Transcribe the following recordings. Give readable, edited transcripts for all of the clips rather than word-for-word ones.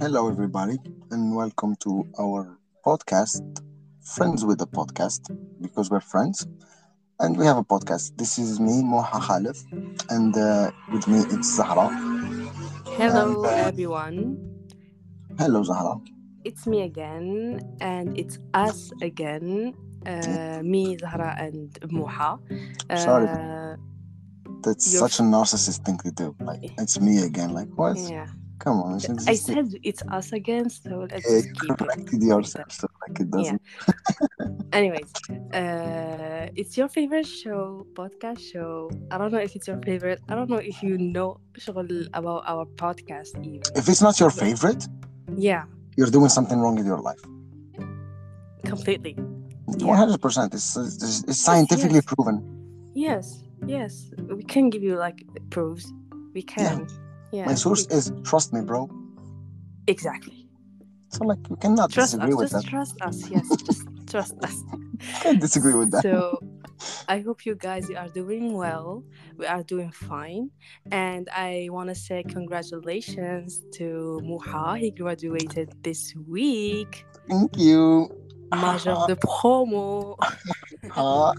Hello, everybody, and welcome to our podcast, Friends with a Podcast, because we're friends and we have a podcast. This is me, Moha Khalif, and with me it's Zahra. And Hello, everyone. hello, Zahra. It's me again, and it's us again. Yeah, Me, Zahra, and Muha. sorry, Uh, that's your such a f- narcissist thing to do. Like, it's me again. Like, what? yeah. Come on, it's I existing. said it's us again, so let's Yeah, you just keep it corrected like that. yourself, so like it Yeah. doesn't. Anyways, it's your favorite show, podcast show. I don't know if it's your favorite. I don't know if you know شغل about our podcast even. If it's not your But favorite, yeah, you're doing something wrong with your life. completely. Yeah. 100%. It's Yes. scientifically Yes. proven. Yes, we can give you like proofs. We Yeah, can. my Yeah, source is trust me, bro. exactly. So like we cannot Trust disagree us. with Just that. trust us. Yes, just trust us. Can't disagree with that. So I hope you guys are doing well. We are doing fine. And I want to say congratulations to Muha. He graduated this week. Thank you. Major de promo. Ha.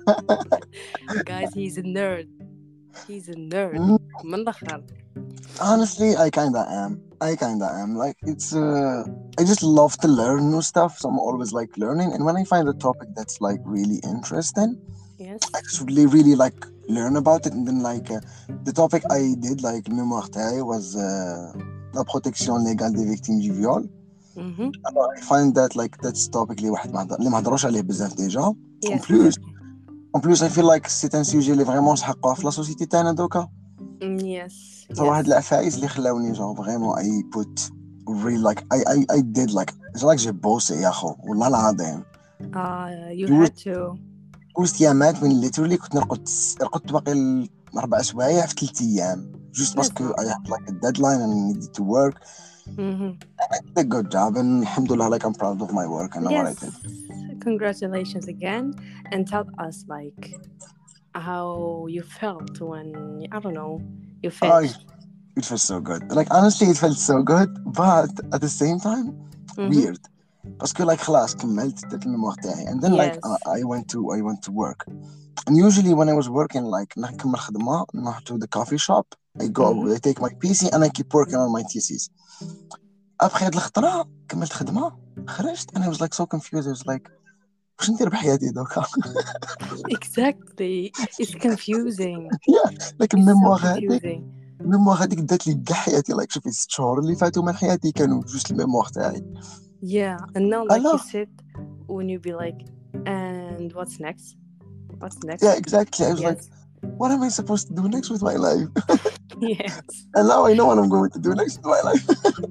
Guys, he's a nerd. He's a nerd. Mm, من الآخر. Honestly, I kinda am. Like it's I just love to learn new stuff. So I'm always like learning. And when I find a topic that's like really interesting, I Yes. just really like learn about it. And then like the topic I did like mémoire تاعي was la protection légale des victimes du viol. Mm-hmm. I find that like that's topic اللي ما هضروش عليه بزاف ديجا. En Yes, plus, exactly. En plus, I feel like c'est un sujet اللي فريمون نسحقوه في لا سوسيتي تاعنا دوكا. Yes, صراحة واحد yes. العفايس اللي خلاوني فريمون I put really like I did like it's like j'ai bossé يا خو والله العظيم. You دوزت had to. دوزت ايامات من literally كنت رقدت باقي 4 سوايع في 3 ايام just That's باسكو not. I had like a deadline and I needed to work. Mm-hmm. I did a good job and alhamdulillah like I'm proud of my work and what I Yes. did. Congratulations again, and tell us like how you felt when I don't know you I finished. It felt so good. Like honestly it felt so good but at the same time Mm-hmm. weird. باسكو like خلاص كملت درت الميموار تاعي and then like Yes. I went to work and usually when I was working like نكمل خدمة نروح to the coffee shop I Mm-hmm. go I take my PC and I keep working on my thesis. ابخي هاد الخطرة كملت خدمة خرجت and I was like so confused. I was like واش ندير بحياتي دوكا. Exactly. It's confusing. yeah like It's so الميموار confusing. هذيك دات لي كاع حياتي like شوفي 6 شهور اللي فاتوا من حياتي كانوا جوست الميموار تاعي. Yeah, and now like you الله said, when you be like, and what's next? What's next? yeah exactly. I was like Yes. what am I supposed to do next with my life? Yes. And now I know what I'm going to do next with my life.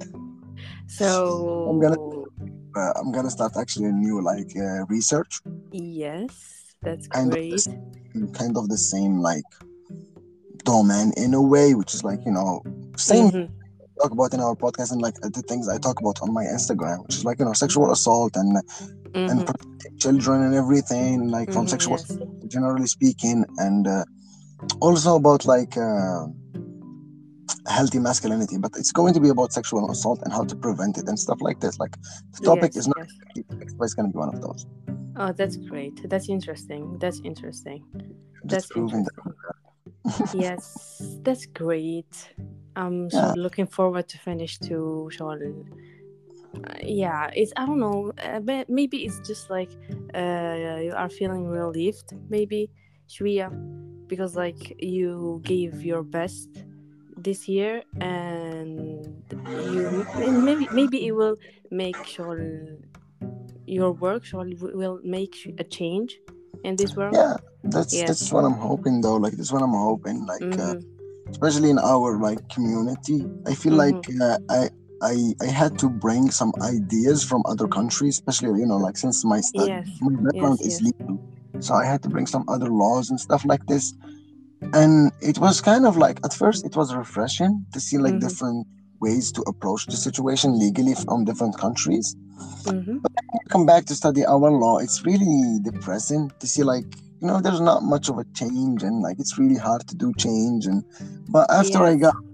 I'm gonna So I'm gonna start actually a new like research, yes, that's kind of great. the same like domain in a way, which is like same Mm-hmm. talk about in our podcast and like the things I talk about on my Instagram, which is like sexual assault and Mm-hmm. protecting children and everything, like from Mm-hmm. sexual Yes. assault, generally speaking, and also about like healthy masculinity, but it's going to be about sexual assault and how to prevent it and stuff like this. Like the topic Yes. is not Yes. but it's going to be one of those. Oh, that's great. That's interesting. That's interesting. Just That's proving that. interesting. Yes, that's great. I'm so Yeah, looking forward to finish too, Sean. Yeah, it's I don't know. But maybe it's just like you are feeling relieved. Maybe, شوية, because like you gave your best this year, and and maybe it will make sure your work will make a change in this world. yeah. That's Yes. what I'm hoping though. Like that's what I'm hoping. Like Mm-hmm. especially in our like community, I feel like Mm-hmm. I had to bring some ideas from other countries, especially like since Yes. my background Yes. is Yes. legal, so I had to bring some other laws and stuff like this. And it was kind of like at first it was refreshing to see like Mm-hmm. different ways to approach the situation legally from different countries. Mm-hmm. Come back to study our law, it's really depressing to see like there's not much of a change and like it's really hard to do change. And but after Yes.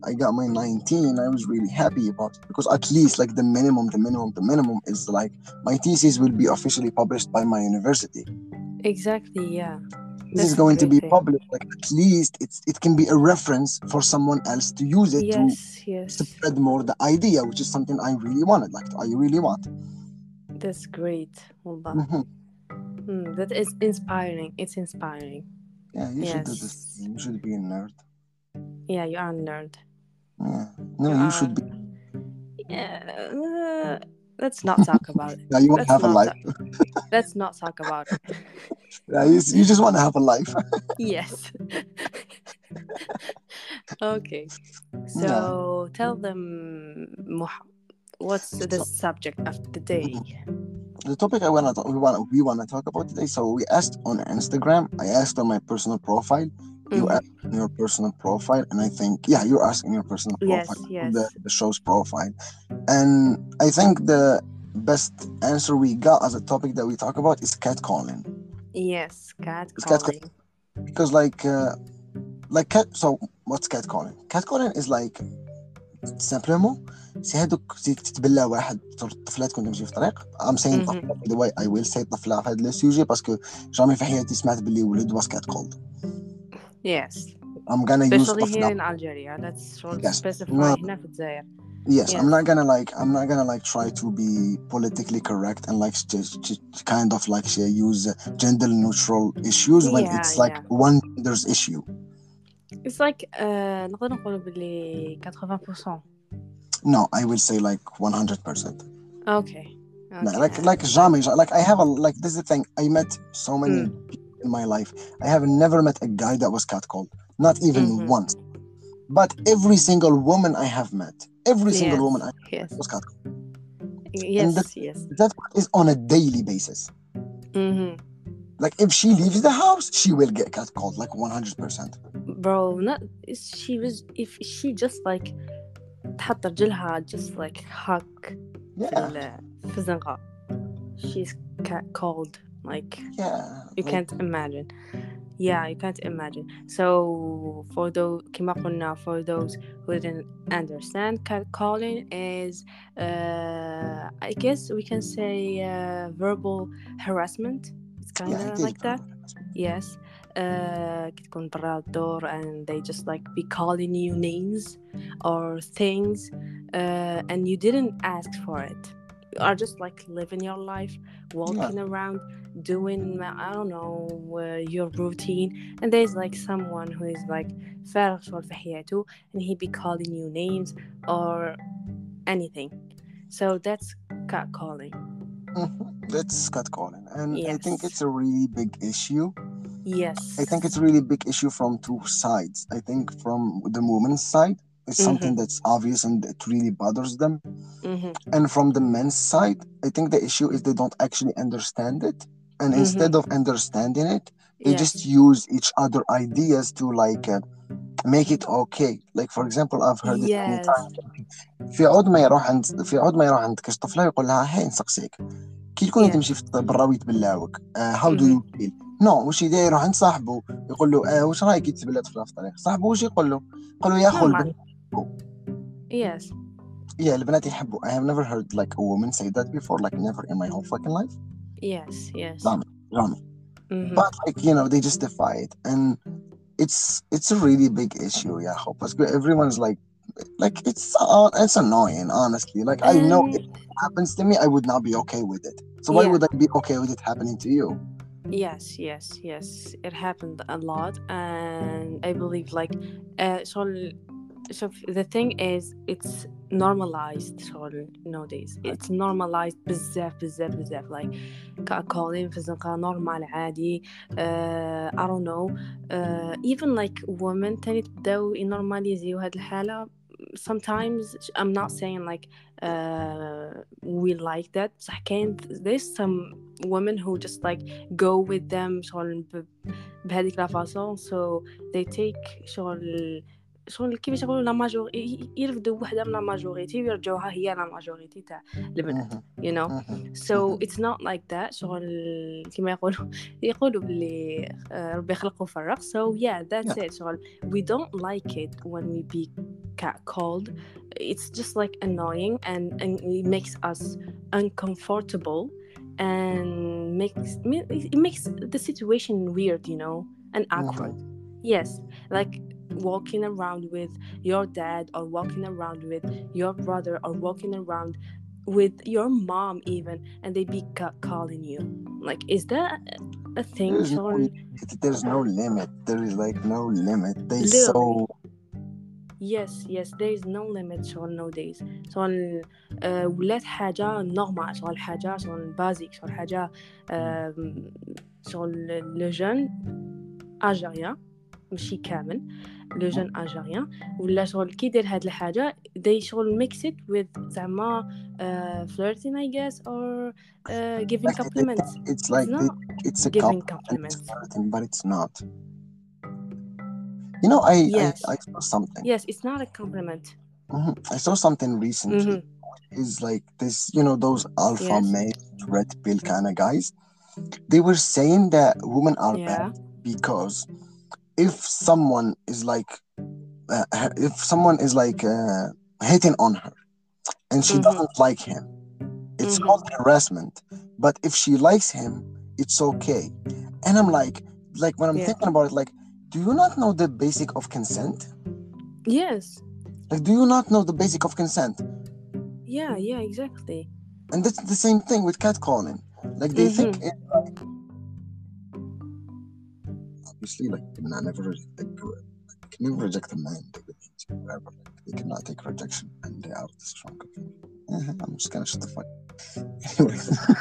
I got my 19. I was really happy about it because at least like the minimum is like my thesis will be officially published by my university. Exactly. Yeah. This is That's a going to great be thing. published. Like at least it can be a reference for someone else to use it to Yes. Yes. spread more the idea, which is something I really wanted. Like I really want. That's great. Wallah. Hmm. That is inspiring. It's inspiring. Yeah, you should do this. Yes. You should be a nerd. Yeah, you are a nerd. Yeah. No, You you are. should be. Yeah. Let's not talk about it. Yeah, you want to Let's have a not. life. ta- Let's not talk about it. Yeah, you just want to have a life. Yes. Okay. Yeah. So tell them, what's the So subject of the day? the topic we wanna talk about today. So we asked on Instagram. I asked on my personal profile. You Mm-hmm. asked on your personal profile, and I think yeah, you're asking your personal profile, Yes. Yes. the show's profile, and I think the best answer we got as a topic that we talk about is catcalling. Yes. Cat It's catcalling calling. because like cat. So what's catcalling? Catcalling is like simplement سي هادوك سي تتبلى واحد الطفلات كنت تمشي في الطريق. I'm saying Mm-hmm. طفلة by the way I will say طفلة في هذا لو سوجي باسكو جامي في حياتي سمعت باللي ولد was catcalled. Yes. I'm gonna use Especially here طفلة. in Algeria. Let's Yes. specify No. هنا في الجزائر. Yes. Yes. I'm not gonna like try to be politically correct and like kind of like use gender neutral issues when Yeah. it's like Yeah. one gender's issue. It's like نقدر نقول باللي 80%. No, I will say like 100%. Okay. No, Okay. like jamais. Like I have a like this is the thing. I met so many people in my life. I have never met a guy that was catcalled. Not even once. But every single woman I have met, every single Yes. woman I Yes. was catcalled. Yes. And Yes. that is on a daily basis. Mm-hmm. Like if she leaves the house, she will get catcalled like 100%. Bro, not if she just like تحط رجلها just like hug Yeah. في الزنقة. She's called like Yeah. you Like, can't imagine. Yeah, you can't imagine. So for those كما قلنا, for those who didn't understand, catcalling is I guess we can say verbal harassment. It's kind yeah, of it is. like that. Yes. كتكون برا الدور and they just like be calling you names or things and you didn't ask for it. You are just like living your life, walking around, doing I don't know your routine, and there's like someone who is like فارغ شغل في حياته and he be calling you names or anything. So that's catcalling. That's catcalling, and I think Yes. it's a really big issue. Yes. I think it's a really big issue from two sides. I think from the woman's side, it's something that's obvious and it really bothers them. And from the men's side, I think the issue is they don't actually understand it. And instead of understanding it, they just use each other ideas to like make it okay. Like for example, I've heard it many times. في عود ما يروح عند كاش طفله يقول لها هاي نسقسيك كي تكوني تمشي في برا ويتبلاوك هاو دو يو فيل نو واش يدير يروح عند صاحبه يقول له واش رايك يتبلى طفله في الطريق صاحبه واش يقول له يا خو البنات Yes. Yeah, البنات يحبوا. I have never heard like a woman say that before, like never in my whole fucking life. Yes. Rami. But like they justify it, and it's a really big issue. Yeah, because everyone's like it's annoying, honestly. Like I know if it happens to me, I would not be okay with it. So why would I be okay with it happening to you? Yes. It happened a lot, and I believe like so the thing is it's normalized nowadays. It's normalized بزاف like calling في الزنقة normal عادي. I don't know even like women تاني تبداو ينورماليزيو هاد الحالة. Sometimes I'm not saying like we like that صح كاين there's some women who just like go with them شغل بهذيك لا فاصون so they take شغل شغل كيفاش يقولوا لا ماجور يرفدوا وحده من لا ماجوريتي ويرجعوها هي لا ماجوريتي تاع البنات مهم. you know. مهم. So مهم. it's not like that. شغل كما يقولوا باللي ربي خلقه فرق. So yeah, that's Yeah. it. شغل we don't like it when we be catcalled. It's just like annoying and it makes us uncomfortable and it makes the situation weird, you know, and awkward. Mhm. Yes, like walking around with your dad or walking around with your brother or walking around with your mom even, and they be calling you. Like, is that a thing? There's no شغل limit. There's no limit. There is like no limit. They literally. so Yes, there is no limit شغل nowadays. شغل ولات حاجة نورمال، شغل حاجة شغل بازيك، شغل حاجة شغل لو جون ألجيريان ماشي كامل لو جون ألجيريان ولا شغل كي يدير هاد الحاجة they شغل mix it with زعما flirting I guess or giving like they think compliments. it's It's like they not think it's a giving compliment and it's compliments. flirting, but it's not. You know, I I, Yes, I saw something. yes, it's not a compliment. I saw something recently. Is like this, you know, those alpha Yes, male red pill kind of guys. They were saying that women are bad yeah, because if someone is like if someone is like hitting on her and she doesn't like him, it's called harassment. But if she likes him, it's okay. And I'm like when I'm yeah, thinking about it, like, do you not know the basic of consent? yes, Like, do you not know the basic of consent? yeah, exactly. And that's the same thing with catcalling. Like, they think it, obviously, like, I never like, can never reject a man. They would hate you forever. Like, they cannot take rejection, and they are the strong of you. I'm just gonna shut the fuck. Anyway.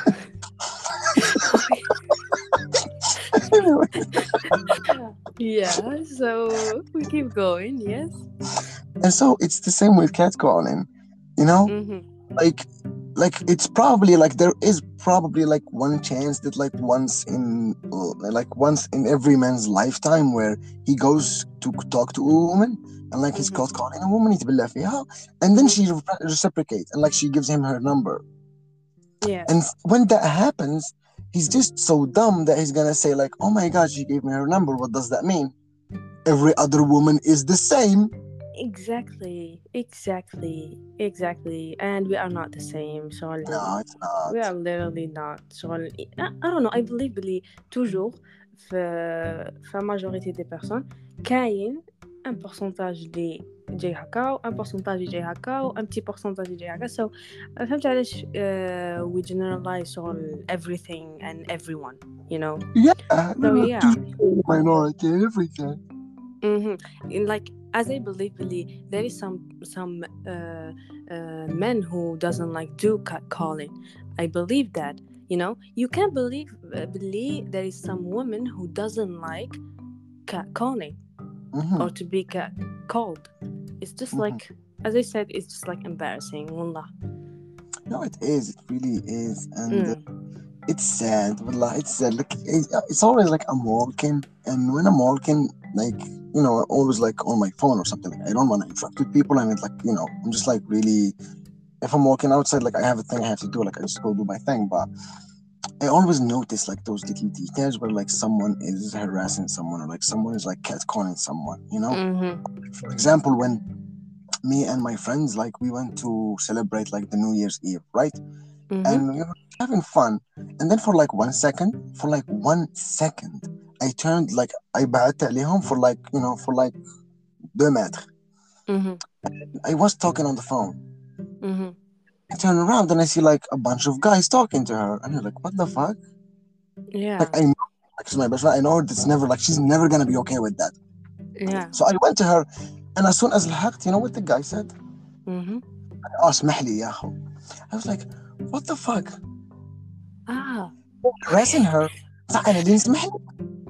Anyway. Yeah, so we keep going. Yes. And so it's the same with catcalling, you know? Like it's probably like there is probably like one chance that like once in every man's lifetime where he goes to talk to a woman and like he's catcalling a woman يتبلى فيها and then she reciprocates and like she gives him her number. Yes. And when that happens, he's just so dumb that he's gonna say like, oh my god, she gave me her number, what does that mean? Every other woman is the same. Exactly. And we are not the same. So No, it's we not. are literally not. So I don't know. I believe بلي toujours في majorité des personnes كاين un pourcentage اللي جاي هكا و un pourcentage اللي جاي هكا و un petit pourcentage اللي جاي هكا. So فهمت علاش we generalize on everything and everyone, you know. Yeah, So yeah. minority and everything. Like as I believe there is some men who doesn't like do catcalling. I believe that, you know, you can't believe there is some woman who doesn't like catcalling or to be catcalled. It's just like, as I said, it's just like embarrassing. Wallah. No, it is. It really is, and it's sad. Wallah, it's sad. Like it's always like I'm walking, and when I'm walking, like you know, always like on my phone or something. Like, I don't want to interact with people, and it's like you know, I'm just like really. If I'm walking outside, like I have a thing I have to do, like I just go do my thing. But I always notice like those little details where like someone is harassing someone or like someone is like catcalling someone. You know, for example, when me and my friends like we went to celebrate like the New Year's Eve, right? And we were having fun, and then for like 1 second, I turned like I بعدت عليهم for like you know for like 2 mètres. I was talking on the phone. I turn around and I see like a bunch of guys talking to her, and you're like, what the fuck? Yeah. Like I know, like she's my best friend. I know it's never like she's never gonna be okay with that. Yeah. So I went to her, and as soon as لحقت, you know what the guy said? اسمح لي يا أخو. I was like, what the fuck? Harassing her. أنا اللي نسمح لي.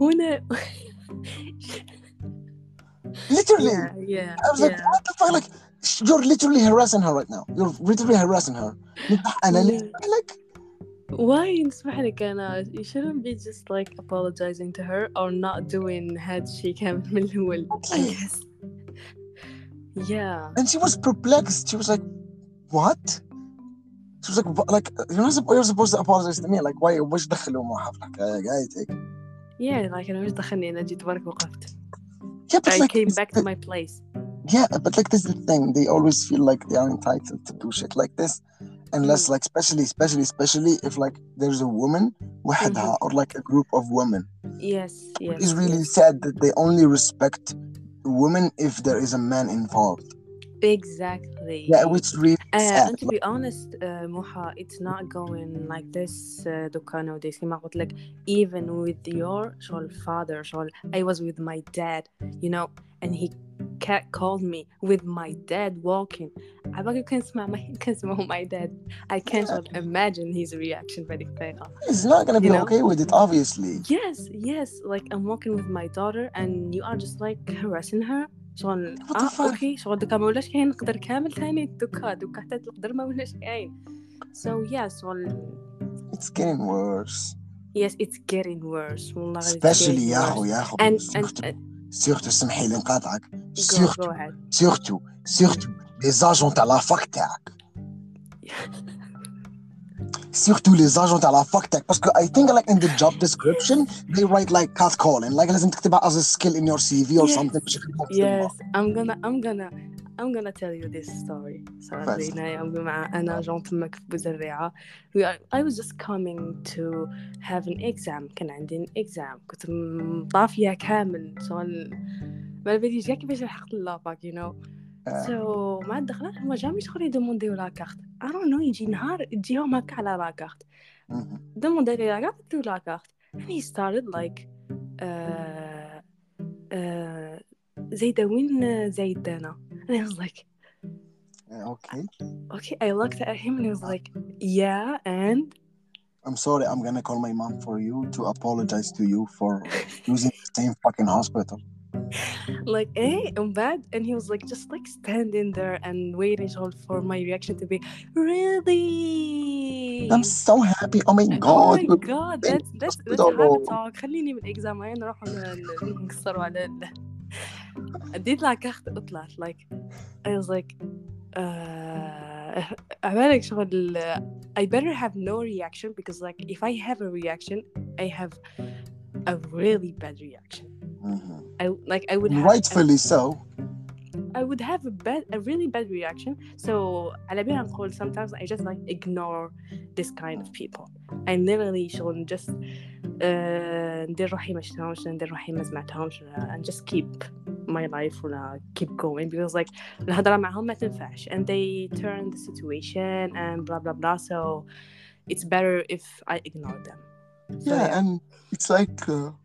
Literally. Yeah. I was like, what the fuck? Like, you're literally harassing her right now. You're literally harassing her. أنا اللي نسمح لك. Why نسمح لك أنا? You shouldn't be just like apologizing to her or not doing هاد الشي كامل من الأول, I guess. Yeah. And she was perplexed. She was like, "What?" She was like, you're supposed to apologize to me. Like, why? وش دخلوا مو حفلك قايتك. Yeah, like أنا مش دخلني، أنا جيت برك وقفت. Yeah, but I like, came back to my place. yeah, but like, this is the thing. They always feel like they are entitled to do shit like this, unless, like, especially if like there's a woman وحدها, or like a group of women. Yes, It yes, is really yes. sad that they only respect women if there is a man involved. Exactly. Yeah, which is really sad. And to be honest, Moha, it's not going like this. دوكا nowadays كما قلت لك, even with your شغل father, شغل I was with my dad, you know, and he called me with my dad walking. عبالك كان اسمه my dad. I can't شغل imagine his reaction بهذيك الطريقة. He's not gonna You be know? okay with it, obviously. Yes, like I'm walking with my daughter and you are just like harassing her. شغل What the fuck? اوكي شغل دوكا ما ولاش كاين نقدر كامل ثاني دوكا حتى القدر ما ولاش كاين. So yes, شغل It's getting worse. yes, it's getting worse. والله it's Especially getting worse. يا أخو And سيرتو سمحي لي نقاطعك. go ahead. سيرتو لي زاجون تاع لا فاك تاعك. سيرتو لي زاجون تاع لا فاك تاعك باسكو I think like in the job description they write like cat calling, like لازم تكتبها as a skill in your CV or something. Yes, I'm gonna tell you this story. صار زينة مع أنا جون تمك في بوزريعة. I was just coming to have an exam. كان عندي an exam. كنت مطافية كامل. شغل ما بديش كيفاش لحقت اللاباك, you know. So مع الدخلات هما جامي شغل يدومونديو لا كارت. I don't know, يجي نهار تجيهم هكا على لا كارت. دوموندي لي لا كارت تو لا كارت. And he started like زيدوين زيدانا. And I was like, okay. I looked at him and he was like, yeah, and I'm sorry, I'm gonna call my mom for you to apologize to you for using the same fucking hospital. like, I'm bad. And he was like, just like standing there and waiting for my reaction to be, really? I'm so happy. Oh my god. Oh my god, let's have a talk. خليني من exam نروح نكسروا على اديت لا كارت اطلعت like I was like عبالك شغل I better have no reaction because like if I have a reaction I have a really bad reaction. I would have rightfully so. I would have a really bad reaction. So على بالي نقول sometimes I just like ignore this kind of people. I literally شغل just ندير روحي ما شفتهمش, ندير روحي ما سمعتهمش, and just keep my life ولا keep going because like الهضرة معهم ما تنفعش and they turn the situation and blah blah blah, so it's better if I ignore them. So, yeah, and it's like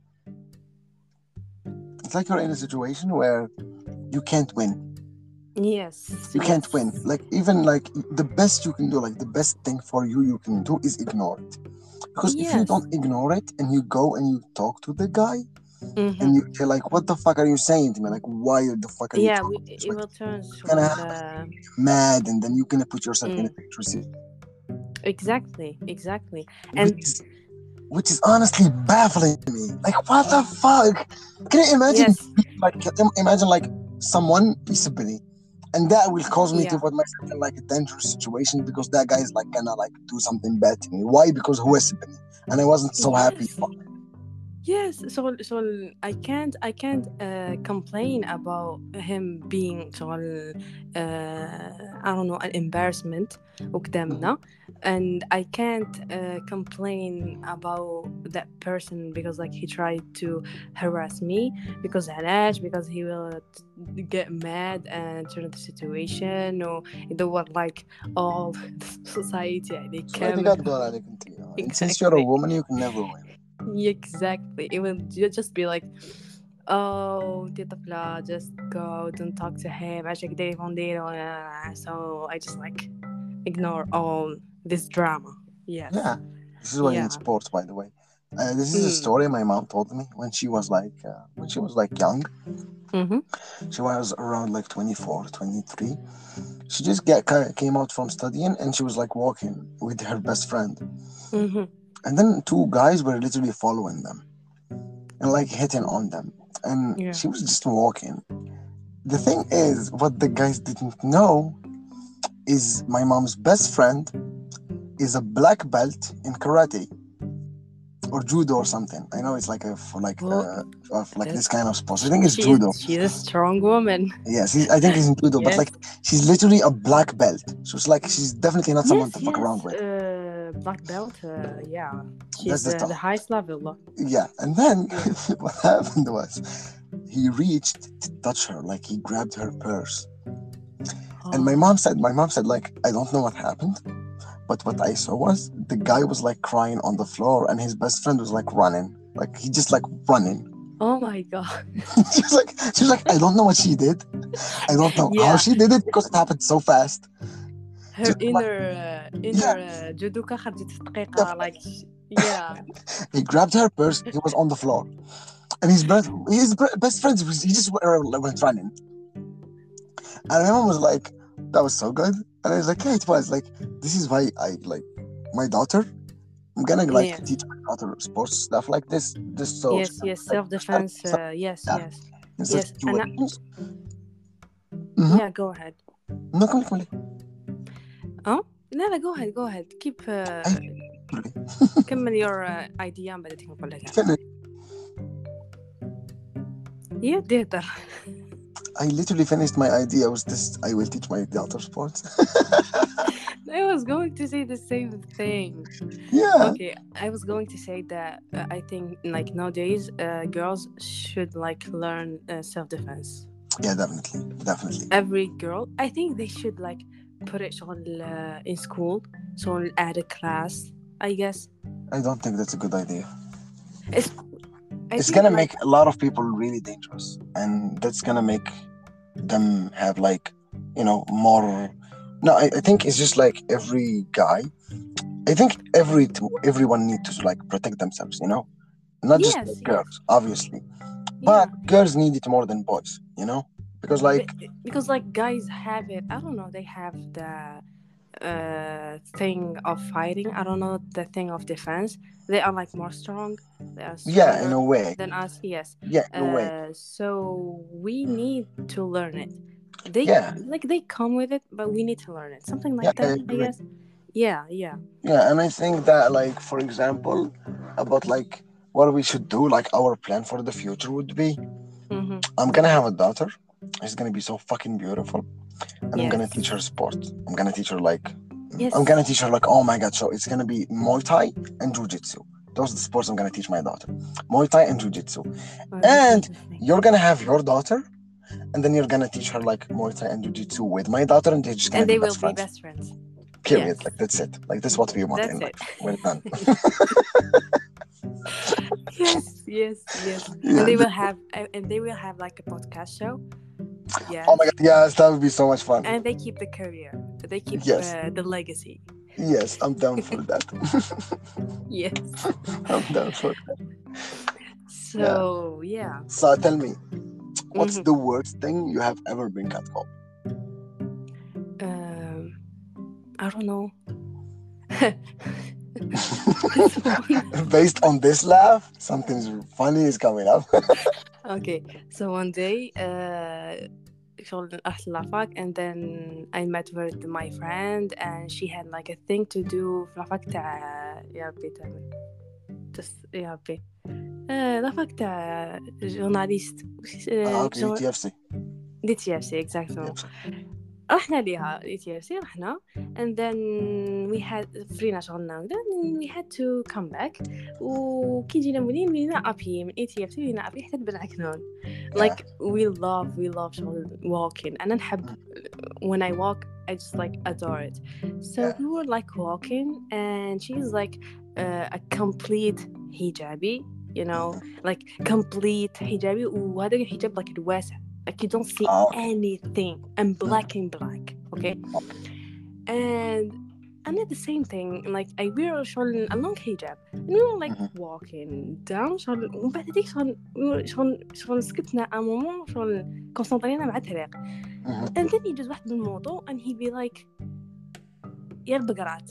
you're in a situation where you can't win. Yes, you can't win. Like even like the best you can do, like the best thing for you can do is ignore it, because if you don't ignore it and you go and you talk to the guy and you're like, what the fuck are you saying to me, like why the fuck are you talking to me? It will turn mad and then you're gonna put yourself in a situation. Exactly. And which is honestly baffling to me. Like, what the fuck? Can you imagine? Like, imagine like someone disability, and that will cause me to put myself in like a dangerous situation because that guy is like gonna like do something bad to me. Why? Because who is disability, and I wasn't so happy. Yes, so I can't complain about him being I don't know, an embarrassment قدامنا, and I can't complain about that person because like he tried to harass me because he will get mad and turn the situation or يدور like all the society عليك كامل. Since you're a woman you can never win. Exactly. It will just be like, oh, دي طفلة, just go, don't talk to him. So I just like ignore all this drama. Yes. Yeah. This is why you need sports, by the way. This is a story my mom told me when she was like young. She was around like 24, 23. She just came out from studying and she was like walking with her best friend. And then two guys were literally following them and like hitting on them. And she was just walking. the thing is, what the guys didn't know is my mom's best friend is a black belt in karate or judo or something. I know it's like a for like Oh, of like this that's kind of sports. I think it's judo. she's a strong woman. Yes, I think it's in judo, but Yes. like she's literally a black belt, so it's like she's definitely not someone to Yes, fuck around yes. with. Black belt. Yeah, That's she's the the stuff. highest level. Yeah, and then Yeah. what happened was he reached to touch her, like he grabbed her purse, and Oh. my mom said like I don't know what happened, but what I saw was the guy was like crying on the floor, and his best friend was like running, like he just like running. Oh my god. She was like, I don't know what she did. I don't know how Yeah. she did it because it happened so fast. Her Just like, inner judoka خرجت في دقيقة like yeah. he grabbed her purse. He was on the floor, and his best friend he just went running. And my mom was like, "That was so good." And I was like, "Yeah, it was like this is why I like my daughter. I'm gonna like Yeah. teach my daughter sports stuff like this, just so she Yes, can, yes, like, self-defense. Yes, yeah, yes. instead Yes. of two And weapons." Mm-hmm. yeah, go ahead. No, come on. Oh? لا go ahead, go ahead. Keep كمل your idea بعد تنقل لك. Finish. Yeah, ديتر. I literally finished my idea was this: I will teach my daughter sports. I was going to say the same thing. Yeah. Okay, I was going to say that I think like nowadays girls should like learn self-defense. Yeah, definitely. Every girl, I think they should like put it on in school, so add a class, I guess. I don't think that's a good idea. It's I It's think gonna like make a lot of people really dangerous, and that's gonna make them have like, more. No, I think it's just like every guy. I think everyone needs to like protect themselves, not just yes, like yes, girls, obviously, but yeah. girls need it more than boys, because like Because like guys have it. I don't know. They have the thing of fighting. I don't know the thing of defense. They are like more strong. They are yeah, in stronger a way, than us. Yes. yeah, in a way, So we need to learn it. They yeah, like they come with it, but we need to learn it. Something yeah, like I that, I agree. guess. Yeah, yeah. Yeah, and I think that like for example, about like what we should do, like our plan for the future would be, Mm-hmm. I'm gonna have a daughter. She's gonna be so fucking beautiful, and I'm gonna Yes. teach her sport. I'm gonna teach her like, Yes. I'm gonna teach her like, oh my god, so it's gonna be Muay Thai and Jiu-Jitsu. Those are the sports I'm gonna teach my daughter. Muay Thai and Jiu-Jitsu. Oh, that's And interesting. you're gonna have your daughter, and then you're gonna teach her like Muay Thai and Jiu-Jitsu with my daughter, and they're just gonna And be they will best be friends. best friends. Period. Yes. Like that's it. Like that's what we want That's in it. life. We're done. Yes, yes, yes. Yeah. And they will have like a podcast show. Oh Yes. my god, yes, that would be so much fun. And they keep the career. They keep Yes. the legacy. Yes, I'm down for that. Yes. I'm down for that. So yeah. So tell me, what's Mhm. the worst thing you have ever been catcalled? I don't know. Based on this laugh, something funny is coming up. Okay, so one day شغل رحت لافاك and then I met with my friend and she had like a thing to do في لافاك تاع يا ربي تعمل just يا ربي لافاك تاع جورناليست Okay, TFC. دي تي اف سي exactement رحنا ليها دي تي اف سي رحنا and then we had فرينا شغلنا وكذا and we had to come back وكي جينا مولين ولينا ابي من اي تي اف سي ولينا ابي حتى بالعكنون like we love شغل walking أنا نحب when I walk I just like adore it so we were like walking and she's like a complete hijabi you know like complete hijabi وهذا الحجاب like الواسع like you don't see anything and black, okay and at the same thing like I wear a long hijab and we were like walking down ومن بعد هذيك شغل سكتنا un moment شغل كونسنطرينا مع الطريق and then يجوز واحد بالموضوع and he'd be like يا البقرات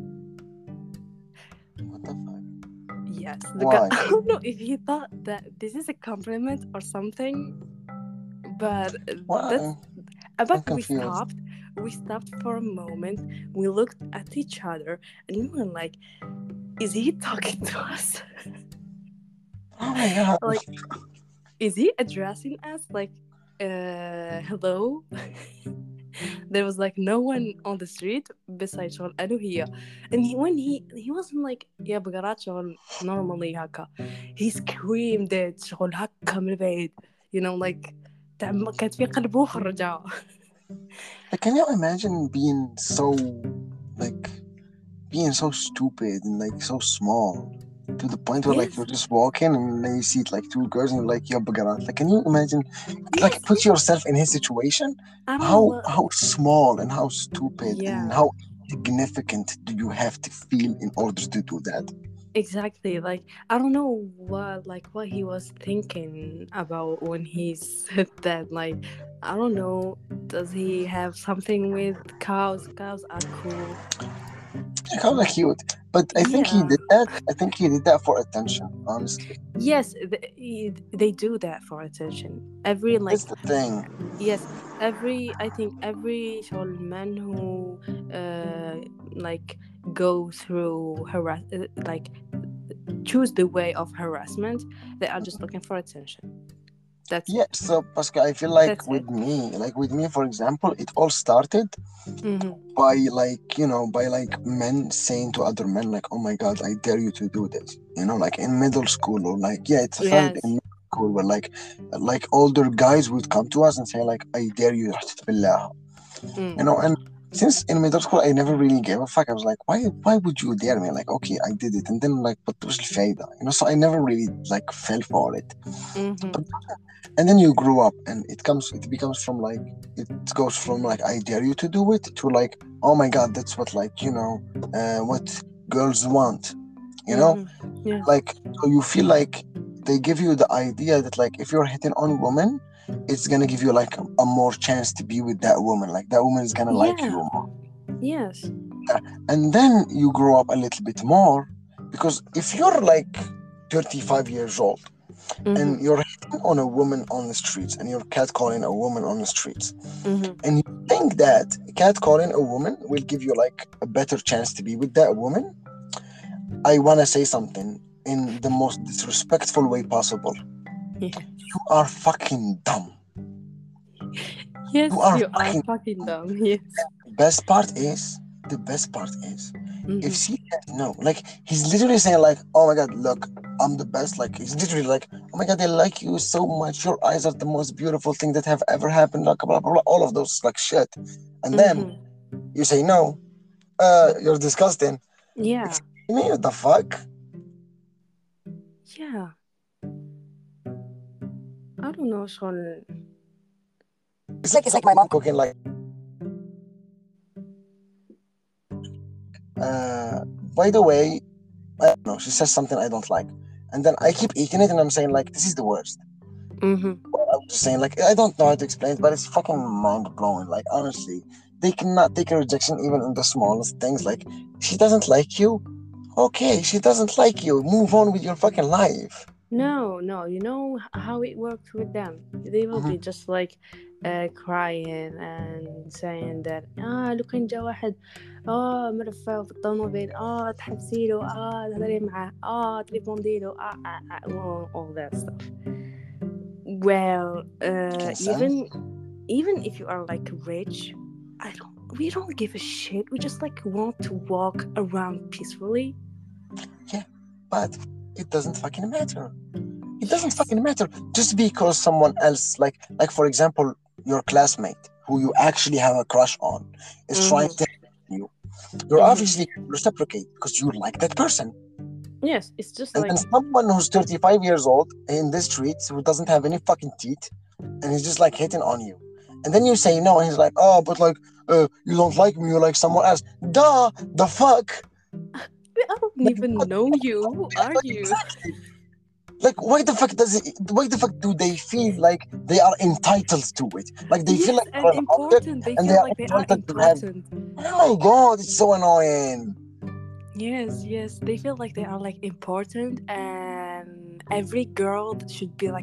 What the fuck? yes Why? I don't know if he thought that this is a compliment or something But that's Well, but I'm confused. we stopped for a moment. We looked at each other and we were like, is he talking to us? Oh my god. Like, is he addressing us like, hello? There was like no one on the street besides شغل أنا وهي. And he wasn't like يا بقرات شغل normally هكا. He screamed it شغل هكا من بعيد. You know, like كانت في قلبوخ الرجال. Like, can you imagine like being so stupid and like so small to the point where like Yes, you're just walking and then you see like two girls and you're like, yeah, bagarat. Like, can you imagine? Like, yes, put yes. yourself in his situation. I don't know How what. how small and how stupid and Yeah, how insignificant do you have to feel in order to do that? exactly. Like I don't know what he was thinking about when he said that. Like I don't know. Does he have something with cows? Cows are cool. Like, how like cute. But I think he Yeah. did that. I think he did that for attention. Honestly, Yes, they do that for attention. Every like that's the thing. yes, every I think every sort of man who like go through like choose the way of harassment, they are just looking for attention. That's Yeah, it. so Pascal, I feel like That's it. with me, for example, it all started Mm-hmm. by by like men saying to other men like, oh my god, I dare you to do this, like in middle school, or like, yeah, it started in Yes. middle school where like older guys would come to us and say like, I dare you, billah, Mm. and since in middle school I never really gave a fuck. I was like, why would you dare me? Like, okay, I did it, and then like, but was الفايدة, so I never really like fell for it. Mm-hmm. And then you grew up and it becomes from like, it goes from like, I dare you to do it, to like, oh my god, that's what, like, what girls want, you know Mm-hmm. Yes. like, so you feel like they give you the idea that like, if you're hitting on women, it's gonna give you like a more chance to be with that woman, like that woman is gonna like you Yeah. more. Yes. And then you grow up a little bit more, because if you're like 35 years old and Mm-hmm. you're hitting on a woman on the streets and you're catcalling a woman on the streets, Mm-hmm. and you think that catcalling a woman will give you like a better chance to be with that woman, I want to say something in the most disrespectful way possible. Yeah. You are fucking dumb. You Yes, are you are fucking. fucking dumb. Yes. Best part is, the best part is, if Mm-hmm. she says no, like, he's literally saying like, oh my god, look, I'm the best. Like, he's literally like, oh my god, I like you so much. Your eyes are the most beautiful thing that have ever happened. Like, blah blah blah, all of those like shit. And then Mm-hmm. you say no. You're disgusting. Yeah. Excuse me, what the fuck? Yeah. I don't know, Sean. It's like my mom cooking like. By the way, I don't know. She says something I don't like, and then I keep eating it, and I'm saying like, this is the worst. Mm-hmm. I'm just saying like, I don't know how to explain it, but it's fucking mind blowing. Like, honestly, they cannot take a rejection even in the smallest things. Like, she doesn't like you. Okay, she doesn't like you. Move on with your fucking life. No, no, you know how it works with them. They will Mhm. be just like crying and saying that look انت واحد مرفه في الطوموبيل تحبسي له تهضري معاه تليفوندي له all that stuff. Well, Fucking sense. even if you are like rich, we don't give a shit. We just like want to walk around peacefully. Yeah, but it doesn't fucking matter. It doesn't Yes. fucking matter. Just because someone else, like for example, your classmate who you actually have a crush on is trying Mm-hmm. to help you, you're Mm-hmm. obviously gonna reciprocate because you like that person. Yes, it's just And then like someone who's 35 years old in the streets who doesn't have any fucking teeth and he's just like hitting on you. And then you say no, and he's like, oh, but like, you don't like me, you like someone else. Duh, the fuck? I don't Like, even what? know you. Who are Like, you? exactly. Like, why the fuck do they feel like they are entitled to it? Like, they feel Yes, like and they're an object important. They and they feel are like they are entitled to have. important. Oh my god, it's so annoying. Yes, yes. They feel like they are like important, and every girl should be like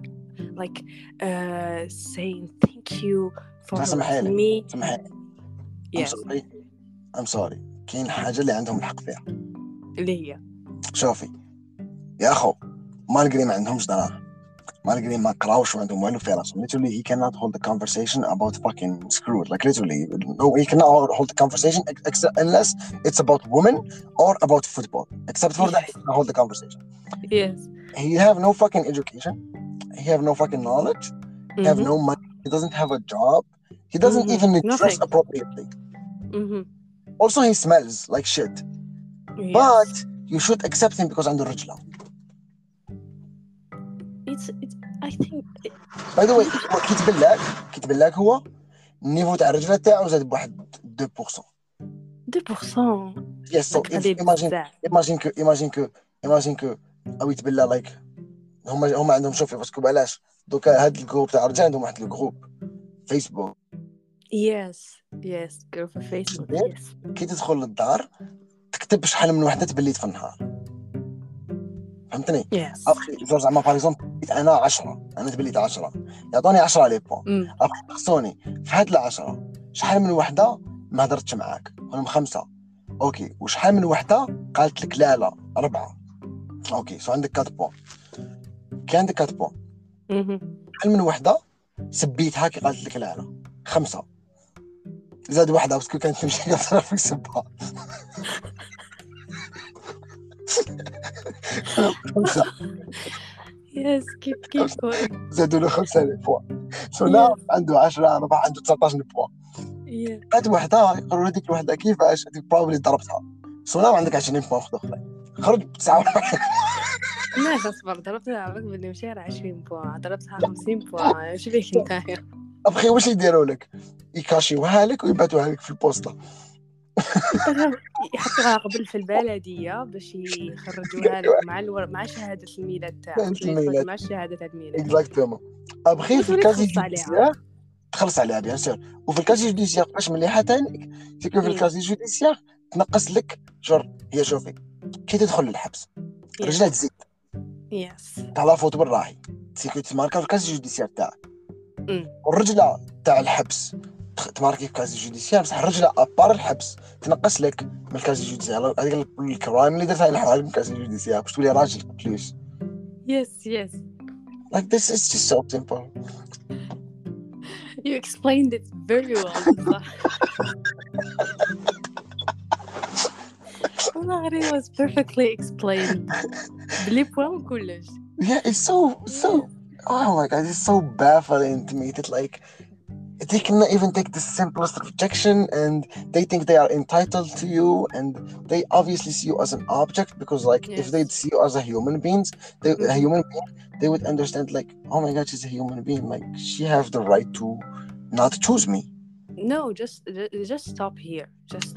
like saying thank you for سامحيني helping me. I'm Yes. sorry I'm sorry كاين حاجة اللي عندهم الحق فيها. اللي هي شوفي يا أخو مالقري ما عندهمش دراهم مالقري ما قراوش وعندهم والو في راسهم. Literally he cannot hold the conversation about fucking screwed. Like literally no, he cannot hold the conversation except unless it's about women or about football. Except for that he cannot hold the conversation. yes. He have no fucking education. He have no fucking knowledge. He have no money. He doesn't have a job. He doesn't even dress Nothing. appropriately. Also he smells like shit. Yes. But you should accept him because عنده رجلة. It's I think By the way هو كي تبلاك هو النيفو تاع الرجلة تاعو زاد بواحد 2%. 2%. Yes, so if imagine que او يتبلا like هما عندهم شوفي باسكو علاش دوكا هاد الجروب تاع الرجال عندهم واحد الجروب فيسبوك. yes go for Facebook. Yes. كي تدخل للدار تكتب شحال من وحده تبليت في النهار فهمتني. Yes. ابخي زعما باغ اكزومبل انا 10 انا تبليت 10 يعطوني 10 لي بوين. ابخي خصوني في هاد ال10 شحال من وحده ما هضرتش معاك هم 5 اوكي وشحال من وحده قالت لك لا 4 اوكي سو عندك 4 بوين. كان عندك 4 بوين شحال من وحده سبيتها كي قالت لك لا 5 زاد وحده باسكو كانت تمشي كثر في السبه. Yes, keep going. زادوا له 5 لي بوين. سو لا عنده 10 4 عنده 19 بوين. قالت وحده يقولوا هذيك الوحده كيفاش هذيك بروبلي ضربتها. سو لا عندك 20 بوين اخرين خرج ب 9. ما اصبر ضربتها عمرك باللي مشى 20 بوان ضربتها 50 بوان ايش بيك نتايا ابخي واش يديروا لك يكاشيوها لك ويبعثوها لك في البوسطه. يحطوها قبل في البلديه باش يخرجوها لك مع شهاده الميلاد تاعك مع شهاده الميلاد اكزاكتومون. ابخي في الكازي جوديسيير تخلص عليها بيان سور. وفي الكازي جوديسيير باش مليحه تانيك سيكو في الكازي جوديسيير تنقص لك جر. هي شوفي كي تدخل للحبس رجلها تزيد يس تاع لا فوت بالراحي سيكو تماركا في الكازي جوديسيير تاعك والرجله تاع الحبس تماركي في كازي جوديسيير بصح الرجله ابار الحبس تنقص لك من الكازي جوديسيير. هذيك الكرايم اللي درتها ينحوها لك من الكازي جوديسيير باش تولي راجل بليس. yes like this is just so simple. You explained it very well. والله it was perfectly explained. بلي بوان كلش. Yeah, it's so oh my god, it's so baffling to me that like they cannot even take the simplest rejection and they think they are entitled to you and they obviously see you as an object because like if they'd see you as a human being they would understand like oh my god she's a human being like she have the right to not choose me. No, just stop here.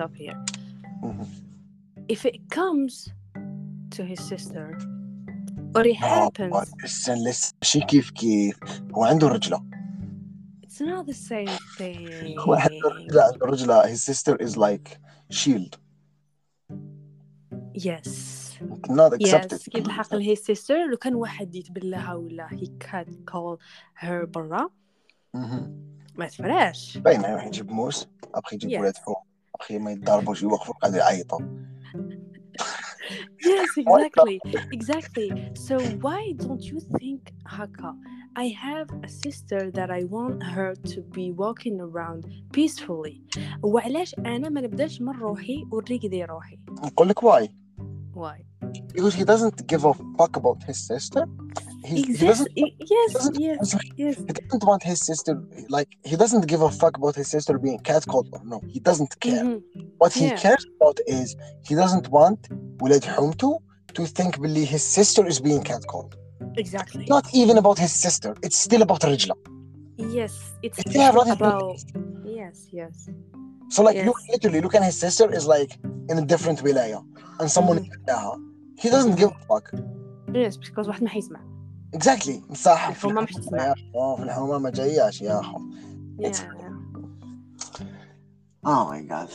If it comes to his sister or it happens listen شي كيف هو عنده رجلة. It's not the same thing. هو عنده رجلة his sister is like shield. Yes. Not accepted. Yes. كي تلحق له his sister لو كان واحد يتبلها ولا he can't call her برا ما تفرقش. باين يروح يجيب موس أبخي يجيب ولاد فوق أبخي ما يتضربوش يوقفوا قاعد يعيطوا. Yes, exactly. So why don't you think هكا I have a sister that I want her to be walking around peacefully. وعلاش أنا ما نبداش من روحي وريقدي روحي. نقول لك why. Because he doesn't give a fuck about his sister. He doesn't want his sister like he doesn't give a fuck about his sister being catcalled or no. He doesn't care. What he cares about is he doesn't want ولاد حومته to think باللي his sister is being catcalled. Exactly. Not even about his sister. It's still about رجلة. Yes, it's about yes. So like look at his sister is like in a different ولاية and someone he doesn't give a fuck. Yes, because واحد ما حيسمع. Exactly. صح. الحومة مش تسمع. في الحومة ما جاياش يا أخو. Oh my god.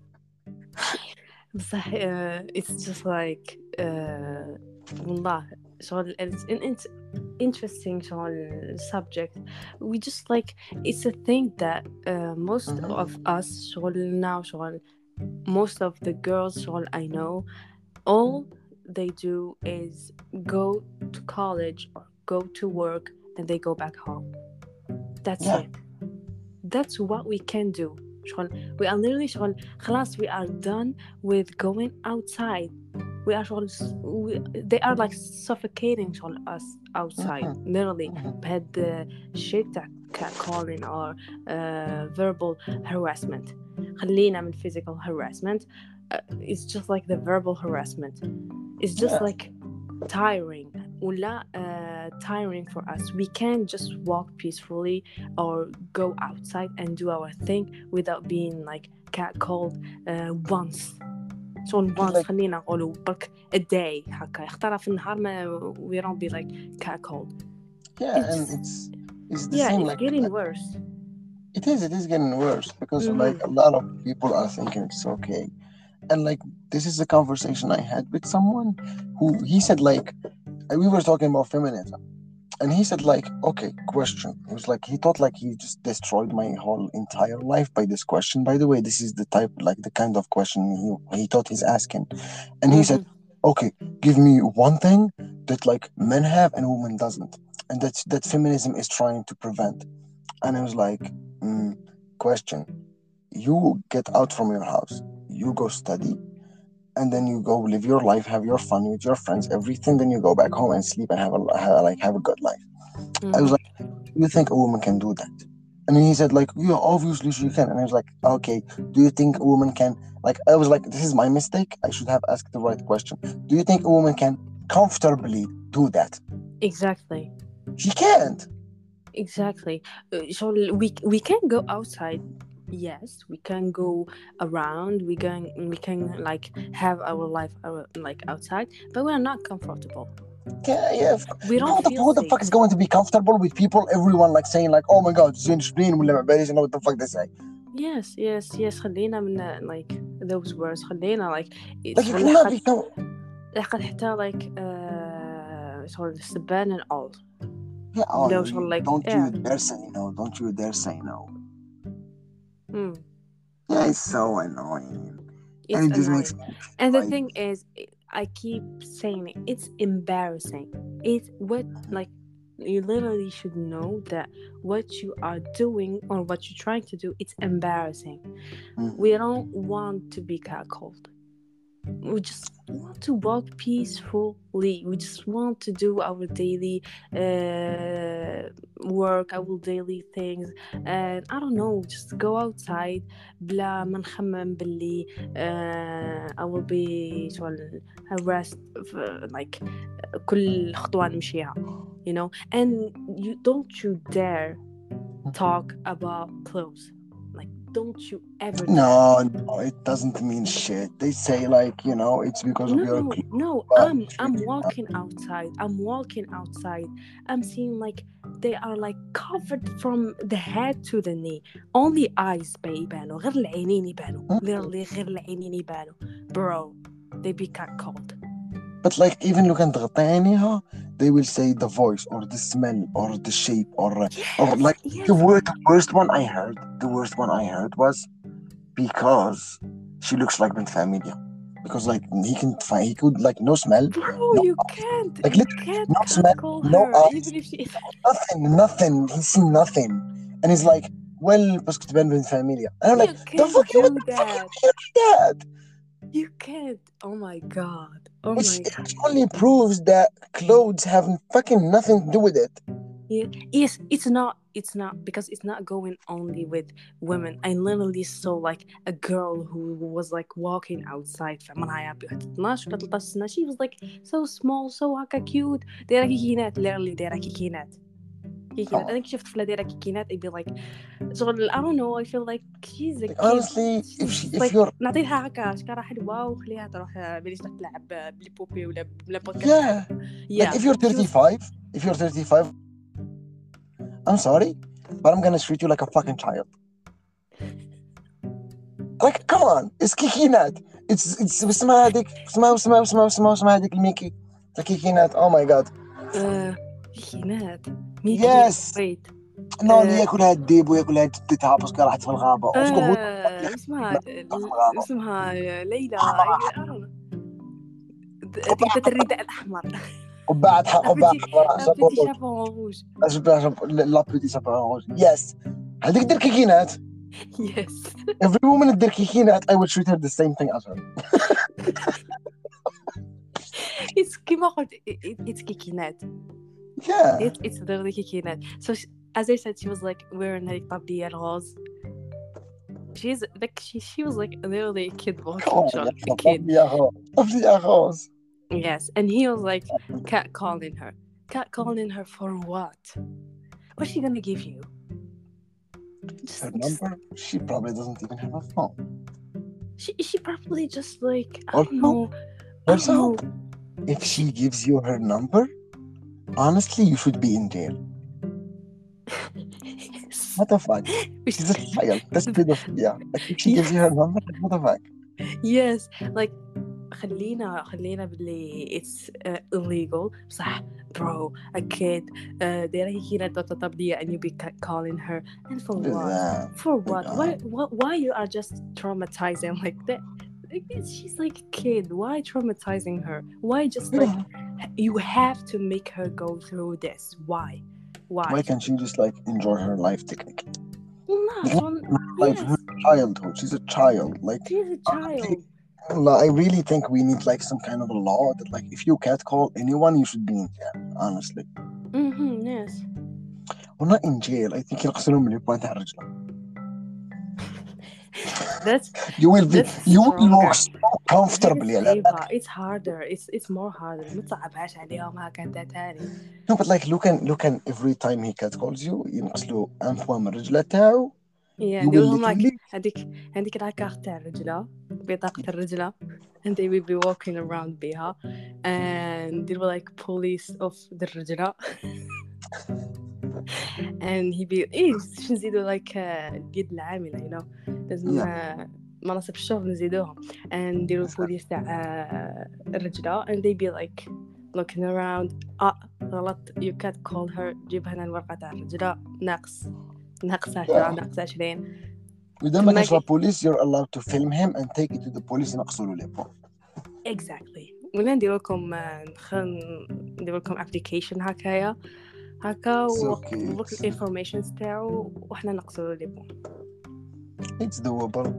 بصح it's just like والله شغل it's interesting شغل subject. We just like, it's a thing that most Mm-hmm. of us شغل now شغل, most of the girls شغل I know, all they do is go to college or go to work, then they go back home. That's Yeah, it. That's what we can do. شغل, we are literally شغل, خلاص we are done with going outside. We are شغل, they are like suffocating شغل us outside mm-hmm. literally Mm-hmm. بهاد shit تاع catcalling or verbal harassment. خلينا من physical harassment. It's just like the verbal harassment. It's just Yeah, like tiring. ولا tiring for us. We can't just walk peacefully or go outside and do our thing without being like catcalled once. So once like خلينا نقولوا برك a day هكا اخترى في النهار ما we don't be like catcalled. yeah, It's and just, it's the yeah, same. it's Like getting worse. it is getting worse because like Mm-hmm. a lot of people are thinking it's okay, and like this is a conversation I had with someone who he said like we were talking about feminism. And he said, like, okay, question. He was like, he thought like he just destroyed my whole entire life by this question. By the way, this is the type, like the kind of question he thought he's asking. And he said, Mm-hmm. okay, give me one thing that like men have and women doesn't, and that feminism is trying to prevent. And I was like, mm, question. You get out from your house, you go study, and then you go live your life, have your fun with your friends, everything. Then you go back home and sleep and have a good life. I was Mm-hmm. like, do you think a woman can do that? And he said, like, yeah, obviously she can. And I was like, okay, do you think a woman can, like, I was like, this is my mistake. I should have asked the right question. Do you think a woman can comfortably do that? Exactly. She can't. Exactly. So we can go outside. Yes, we can go around. We can like have our life like outside, but we are not comfortable. Yeah, yeah. We don't feel Who the fuck is safe. going to be comfortable with people, everyone like saying, like, oh my god, زين شبين ولا ما باليش, you know what the fuck they say. Yes, yes, yes. خلينا من like those words. خلينا like Like, you شغل cannot لحقت become. لحقت حتى like شغل السبان and all. Yeah, oh, بداو شغل like don't you yeah. dare say no. Don't you dare say no. Mm, Yeah, it's so annoying. And it's it just makes annoying. me And the like, thing is, I keep saying it. It's embarrassing. It's what like you literally should know that what you are doing or what you're trying to do, it's embarrassing. We mhm. don't want to be catcalled. We just want to walk peacefully. We just want to do our daily work, our daily things, and I don't know, just go outside بلا ما نخمم باللي I will be شغل harassed like كل خطوة نمشيها, you know. And you dare talk about clothes, like don't you ever dare. No, no, it doesn't mean shit. They say like, it's because of your No, clothes, no, but I'm it's I'm really not. walking outside. I'm walking outside. I'm seeing like they are like covered from the head to the knee. Only eyes يبانوا, غير العينين يبانوا. Mhm. Literally غير العينين يبانوا. Bro, they be catcalled. But like even لو كان تغطي عينيها, they will say the voice or the smell or the shape or Yes, like yes. the worst one I heard was because she looks like bint familia. Because like he could like no smell, Bro, no, like you literally can't no smell, catcall no her, eyes, even if she. nothing. He's seen nothing, and he's like, "Well, بس كنت بين familia." And I'm like, You "The fuck can't you would do fucking that. hear that?" You can't. Oh my god. Oh Which my it god. only proves that clothes have fucking nothing to do with it. Yeah. Yes, it's not. It's not because it's not going only with women. I literally saw like a girl who was like walking outside from منها بواحد 12 ولا 13 سنة. She was like so small, so هكا cute. دايرة كيكينات, literally دايرة كيكينات. كيكينات. أنا Oh, كي شفت طفلة دايرة كيكينات I'd be like شغل I don't know, I feel like she's a like kid. honestly, She's if like you're نعطيها هكا شكارة حلوة وخليها تروح بليش تلعب بالبوبي ولا بودكاست yeah, حلو. like Yeah, if you're she was 35, I'm sorry, but I'm gonna treat you like a fucking child. Like, come on, it's كيكينات. It's اسمها هذيك اسمها هذيك الميكي. تكيكينات. Oh my god. كيكينات. ميكي. Yes. wait. نو اللي ياكلها الديب وياكلها جدتها باسكو راحت في الغابة. اسكو هو اسمها في الغابة. اسمها ليلى. أحمر. I don't know. ذات الرداء الأحمر. قبعة قبعة حمراء un petit شابو chaperon rouge. لا بيتي شابو. يس. هذيك دير كيكينات. Yes. Every woman دير كيكينات I would treat her the same thing as her. It's كيما قلت it's كيكينات. Yeah. It's literally كيكينات. So as I said, she was like wearing هذيك طابية الغوز. She's like she was like literally a kid walking. A kid. طفلي أخوز. Yes, and he was like catcalling her. Catcalling her for what? What's she gonna give you? Her number? She probably doesn't even have a phone. She probably just like I Or don't know. Also, if she gives you her number, honestly, you should be in jail. What the fuck? She's a child. That's pedophilia. Like, if she gives you her number, what the fuck? Yes, like خلينا باللي it's illegal صح bro a kid دايره هي طبلية and you be calling her and for what? For what? Why you are just traumatizing like that? She's like a kid. Why traumatizing her? Why just like you have to make her go through this? Why Why can't she just like enjoy her life technically? Yes. Her childhood. She's a child. Like she's a child. I really think we need like some kind of a law that like if you catcall anyone, you should be in jail. Honestly. Yes. We're not in jail. I think يغسلوا من البوان تاع الرجل. You will walk so comfortably. It's harder. It's more harder. ما تصعبهاش عليهم هكذا تاني. No, but like look at every time he catcalls you, ينقصلوا أنفوا من الرجلة تاعو. يقولهم لك هذيك الكارت تاع الرجلة بطاقة الرجلة and they will be walking around بها and they were like police of the الرجلة and he be شو نزيدوا like اليد العاملة you know لازم مناصب الشغل نزيدوهم and نديروا البوليس تاع الرجلة and they be like looking around غلط you can't call her جيب هنا الورقة تاع الرجلة ناقص 20 وإذا ما كانش البوليس you're allowed to film him and take it to the police ينقصوا له ليبو. Exactly. ولا ندير لكم application هكايا هكا ووك الانفورميشنز تاعو وحنا نقصوا له ليبو. It's doable.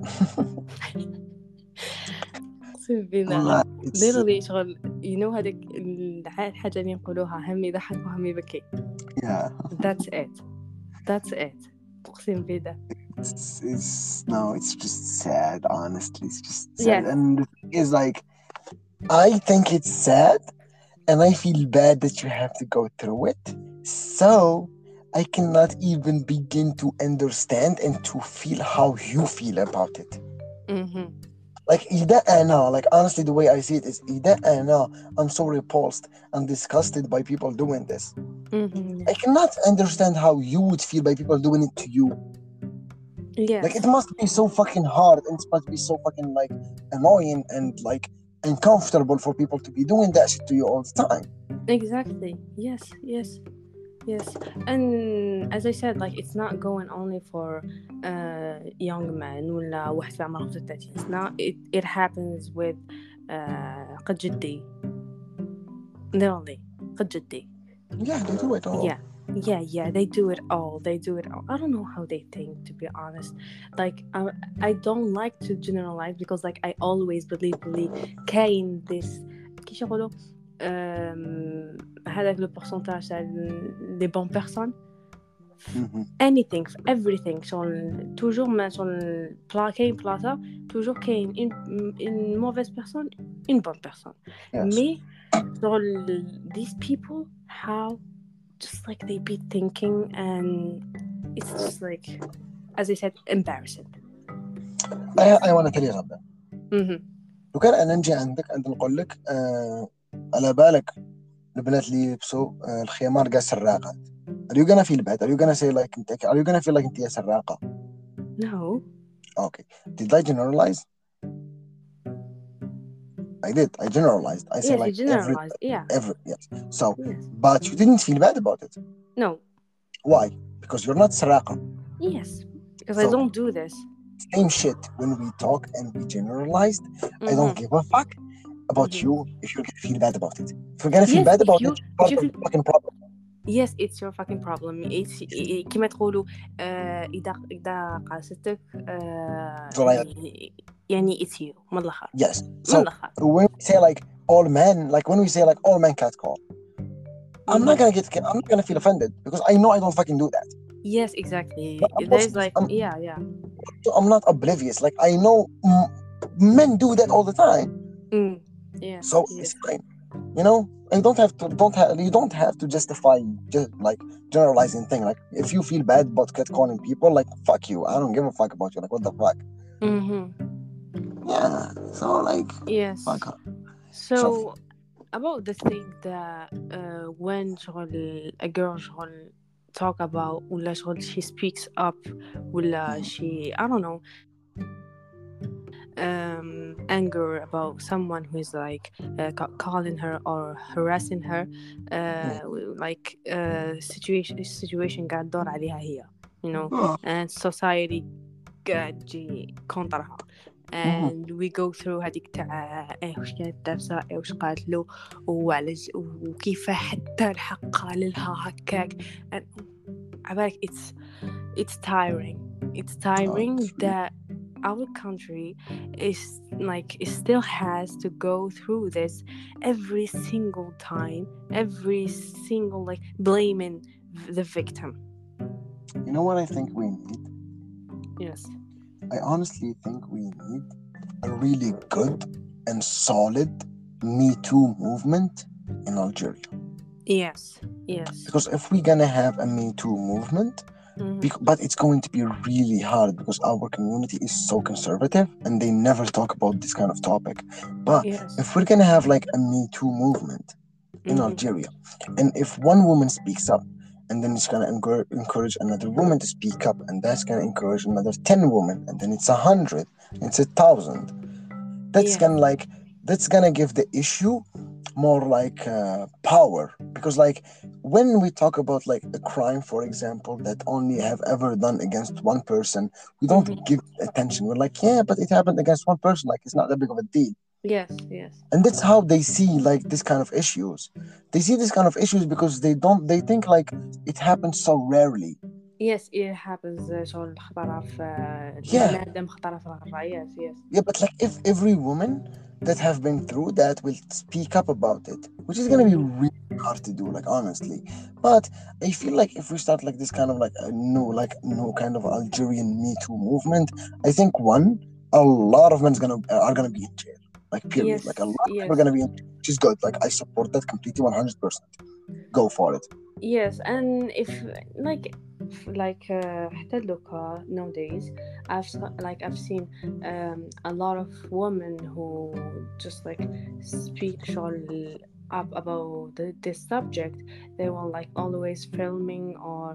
بالله literally شغل you know هذيك الحاجة اللي نقولوها هم يضحك وهم يبكي. Yeah. That's it. أقسم بالله. It's just sad, honestly. It's just sad. And the thing is like I think it's sad and I feel bad that you have to go through it. So I cannot even begin to understand and to feel how you feel about it. Like إذا أنا like honestly the way I see it is إذا أنا I'm so repulsed and disgusted by people doing this. I cannot understand how you would feel by people doing it to you. Yes. Like it must be so fucking hard and it must be so fucking like annoying and like uncomfortable for people to be doing that shit to you all the time. Exactly. Yes. And as I said, like it's not going only for young men ولا واحد في عمره 35. It's not. It happens with قد جدي. Literally, قد جدي. Yeah, they do it all. Yeah, they do it all. I don't know how they think, to be honest. Like, I don't like to generalize because, like, I always believe كاين this كيش يقولوا هذاك le pourcentage des bonnes personnes. Anything, everything. شغل toujours ما شغل كاين بلاصة toujours كاين une mauvaise personne, une bonne personne. Mais شغل these people how just like they be thinking and it's just like as I said embarrassing. I want to tell you something. لو كان أنا نجي عندك أنت نقول لك على بالك البنات اللي يلبسوا الخمار كاع سراقات. Are you gonna feel bad? Are you gonna say like are you gonna feel like أنت سراقة? No. Okay. Did I generalize? I did. I generalized. I say Yes, you like every, generalized. Yeah. yes. So, Yes. but you didn't feel bad about it. No. Why? Because you're not Saraka. Yes. Because I So don't do this. same shit when we talk and we generalized. I don't Mm-hmm. give a fuck about Mm-hmm. you if you're gonna feel bad about it. If you're gonna feel Yes, bad about it, if part you of feel the fucking problem. yes it's your fucking problem. كما تقولوا إذا قاستك So like, يعني it's you من الآخر. yes. من So الآخر. when we say like all men, like when we say like all men cat call, Mm-hmm. I'm not gonna feel offended because I know I don't fucking do that. Yes, But exactly. I'm There's also like yeah, yeah. I'm not oblivious. Like I know men do that all the time, Mm. Yes, so yes. it's fine. You know, I you don't have to justify just like generalizing thing. Like if you feel bad about catcalling people, like fuck you. I don't give a fuck about you. Like what the fuck? Mm-hmm. Yeah. So like fuck Yes. her. So So about the thing that when شغل a girl شغل talk about ولا شغل she speaks up ولا mhm, she I don't know anger about someone who is like calling her or harassing her mhm. like situation قاعد تدور عليها هي you know Oh, and society قاعد تجي كونترها mhm. and we go through هذيك تاع وش كانت دارسة وش قالت له وكيف حتى الحق قال لها هكاك and عبالك it's Oh, tiring it's really, that our country is like it still has to go through this every single time, every single like blaming the victim. you know what I think we need? Yes. I honestly think we need a really good and solid Me Too movement in Algeria. Yes. Yes. Because if we're gonna have a Me Too movement, but it's going to be really hard because our community is so conservative and they never talk about this kind of topic. But Yes. if we're gonna have like a Me Too movement in Algeria, and if one woman speaks up, and then it's gonna encourage another woman to speak up, and that's gonna encourage another 10 women, and then it's 100, it's 1,000. That's Yeah. gonna like that's gonna give the issue more like power because like when we talk about like a crime for example that only have ever done against one person, we don't give attention. We're like, yeah, but it happened against one person, like it's not that big of a deal. Yes. Yes. And that's how they see like this kind of issues. They see this kind of issues because they think like it happens so rarely. Yes, it happens شغل خطرة في Yeah, بنادم خطرة في الغرة. Yes. Yes. yeah, but like if every woman that have been through that will speak up about it, which is gonna be really hard to do, like honestly. But I feel like if we start like this kind of like a new kind of Algerian Me Too movement, I think a lot of men are gonna be in jail, like period. Like a Yes. lot of people are Yes. gonna be in jail, which is good. Like I support that completely, 100%. Go for it. Yes, and if like حتى دوكا nowadays I've seen a lot of women who just like speak شغل up about this subject. They were like always filming or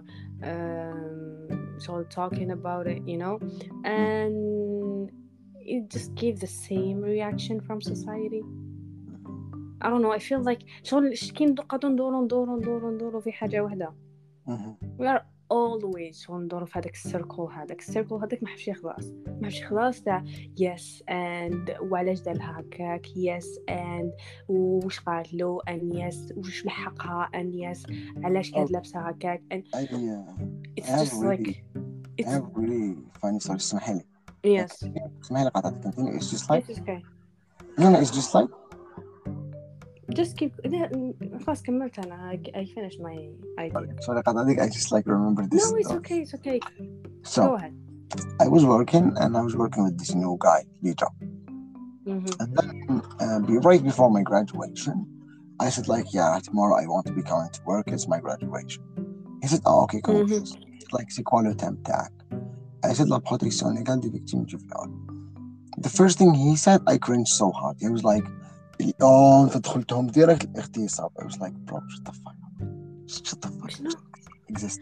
شغل talking about it, you know, and it just gives the same reaction from society. I don't know, I feel like شغل كي نقعدو ندورو في حاجة واحدة. We are always شغل ندورو في هذاك السيركل ما حبش يخلص تاع yes and وعلاش دار لها هكاك yes and وش قالت له and yes وش لحقها and yes علاش كانت لابسة هكاك and it's just like I it's have really funny story. اسمحي لي. yes اسمحي لي قطعتك. Continue. It's just like yes it's okay no, it's just like just keep خلاص كملت أنا I finished my idea. sorry قطعتك. I just like remember this No, it's story. okay. So Go ahead. I was working with this new guy, Lito. And then right before my graduation, I said like, yeah, tomorrow I want to be coming to work. It's my graduation. He said, oh, okay, come. He said, like, c'est quoi le thème tag? I said, la protection légale des victimes du viol. The first thing he said, I cringed so hard. He was like, oh, انت دخلتهم ديريكت الاغتصاب. I was like, bro, shut the fuck up. Shut the fuck up. Exist.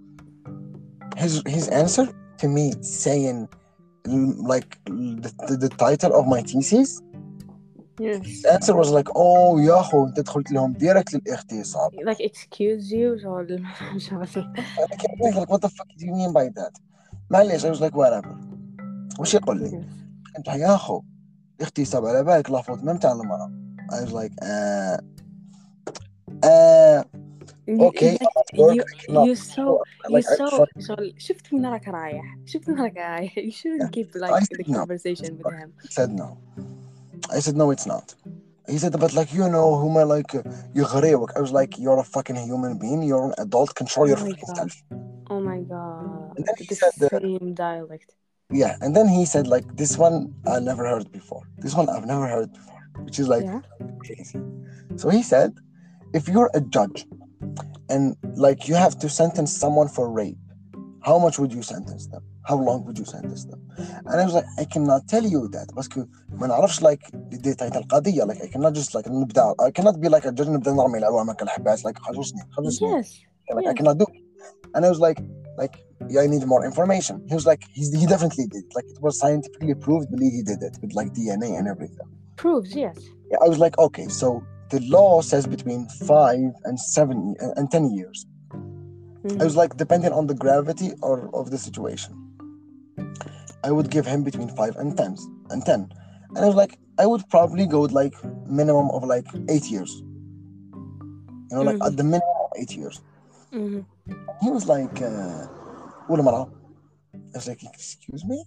His answer to me saying like the title of my thesis Yes. The answer was like, oh يا أخو أنت دخلت لهم ديركت للاغتصاب. Like excuse you شغل شغل. I can't like what the fuck do you mean by that؟ معليش I was like whatever. وش يقول لي؟ Yes. قلت له يا أخو الاغتصاب على بالك لافوت ما متاع المرأة. I was like okay I'm at work You I cannot you so you like I so fuck. شغل شفت من راك رايح شفت من راك رايح. You Yeah. shouldn't keep So I like the said no. conversation with him. He said no. I said no it's not. He said but like you know who my like يغريوك. I was like you're a fucking human being, you're an adult, control Oh your my fucking god. self. Oh my god. And then he The said same dialect. yeah, and then he said like this one I never heard before. This one I've never heard before, which is like Yeah. crazy. So he said if you're a judge and like you have to sentence someone for rape, how much would you sentence them? How long would you sentence them? And I was like, I cannot tell you that باسكو ما نعرفش like الديتاي تاع القضية. Like I cannot just like نبدا I cannot be like a judge نبدا نرمي العوامة كالحباس like خمس سنين. Yes. Like I Yes. cannot do it. And I was like yeah, I need more information. He was like he definitely did. Like it was scientifically proved. Believe he did it with like DNA and everything. Proves. Yes. Yeah, I was like okay, so the law says between 5 and 10 years. I was like, depending on the gravity or of the situation, I would give him between 5 and 10. And I was like, I would probably go with like minimum of like 8 years. You know, like at the minimum 8 years. He was like, "Wala mara." I was like, excuse me?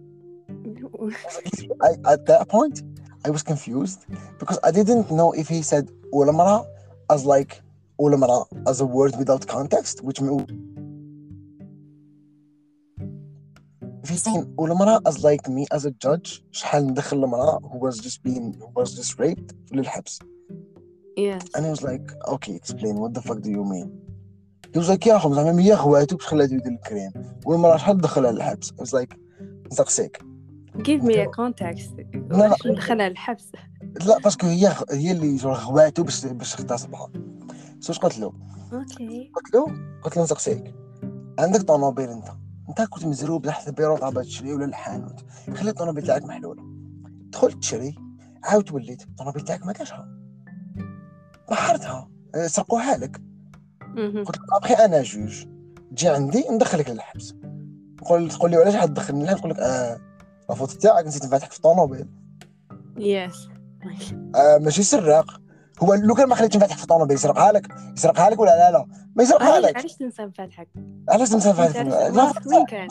At that point, I was confused because I didn't know if he said "Wala mara" as like "Wala mara" as a word without context, which if he's saying المرأة as like me as a judge شحال ندخل المرأة who was just raped للحبس. Yes. And he was like okay explain what the fuck do you mean. He was like يا أخو زعما هي خواتو باش خلاتو يدير الكريم والمرأة شحال دخلها للحبس. I was like نسقسيك. Give me a context. لا علاش ندخلها الحبس؟ لا باسكو هي اللي خواتو باش اغتصبها. واش قلت له؟ اوكي. قلت له نسقسيك عندك طوموبيل انت كنت مزروب تحت البيرو طابة تشري ولا الحانوت خلي الطوموبيل تاعك محلوله دخلت تشري عاود وليت الطوموبيل تاعك ما كاشها بحرتها سرقوها لك. قلت لك ابخي انا جوج تجي عندي ندخلك للحبس تقول لي علاش حتدخلني للحبس نقول لك الفوت تاعك نسيت نفاتحك في الطوموبيل. يس. ماشي سراق. هو لو كان ما خليتش نفاتح في الطوموبيل يسرقها لك ولا لا ما يسرقها لك. علاش تنسى نفاتحك؟ علاش تنسى نفاتحك لا وين كان؟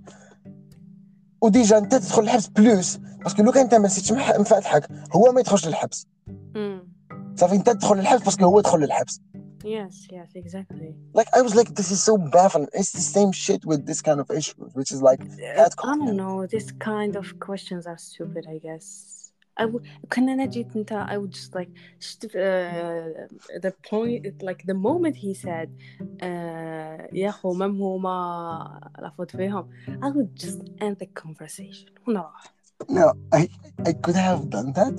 وديجا انت تدخل الحبس بلوس باسكو لو كان انت ما نسيتش مفاتحك هو ما يدخلش للحبس. صافي انت تدخل للحبس باسكو هو يدخل للحبس. Yes, exactly. Like I was like this is so baffling. It's the same shit with this kind of issues which is like I don't know, this kind of questions are stupid I guess. كان أنا جيت أنت I would just like the point like the moment he said يا أخو مم هما لفوت فيهم I would just end the conversation ونروح. No, I could have done that.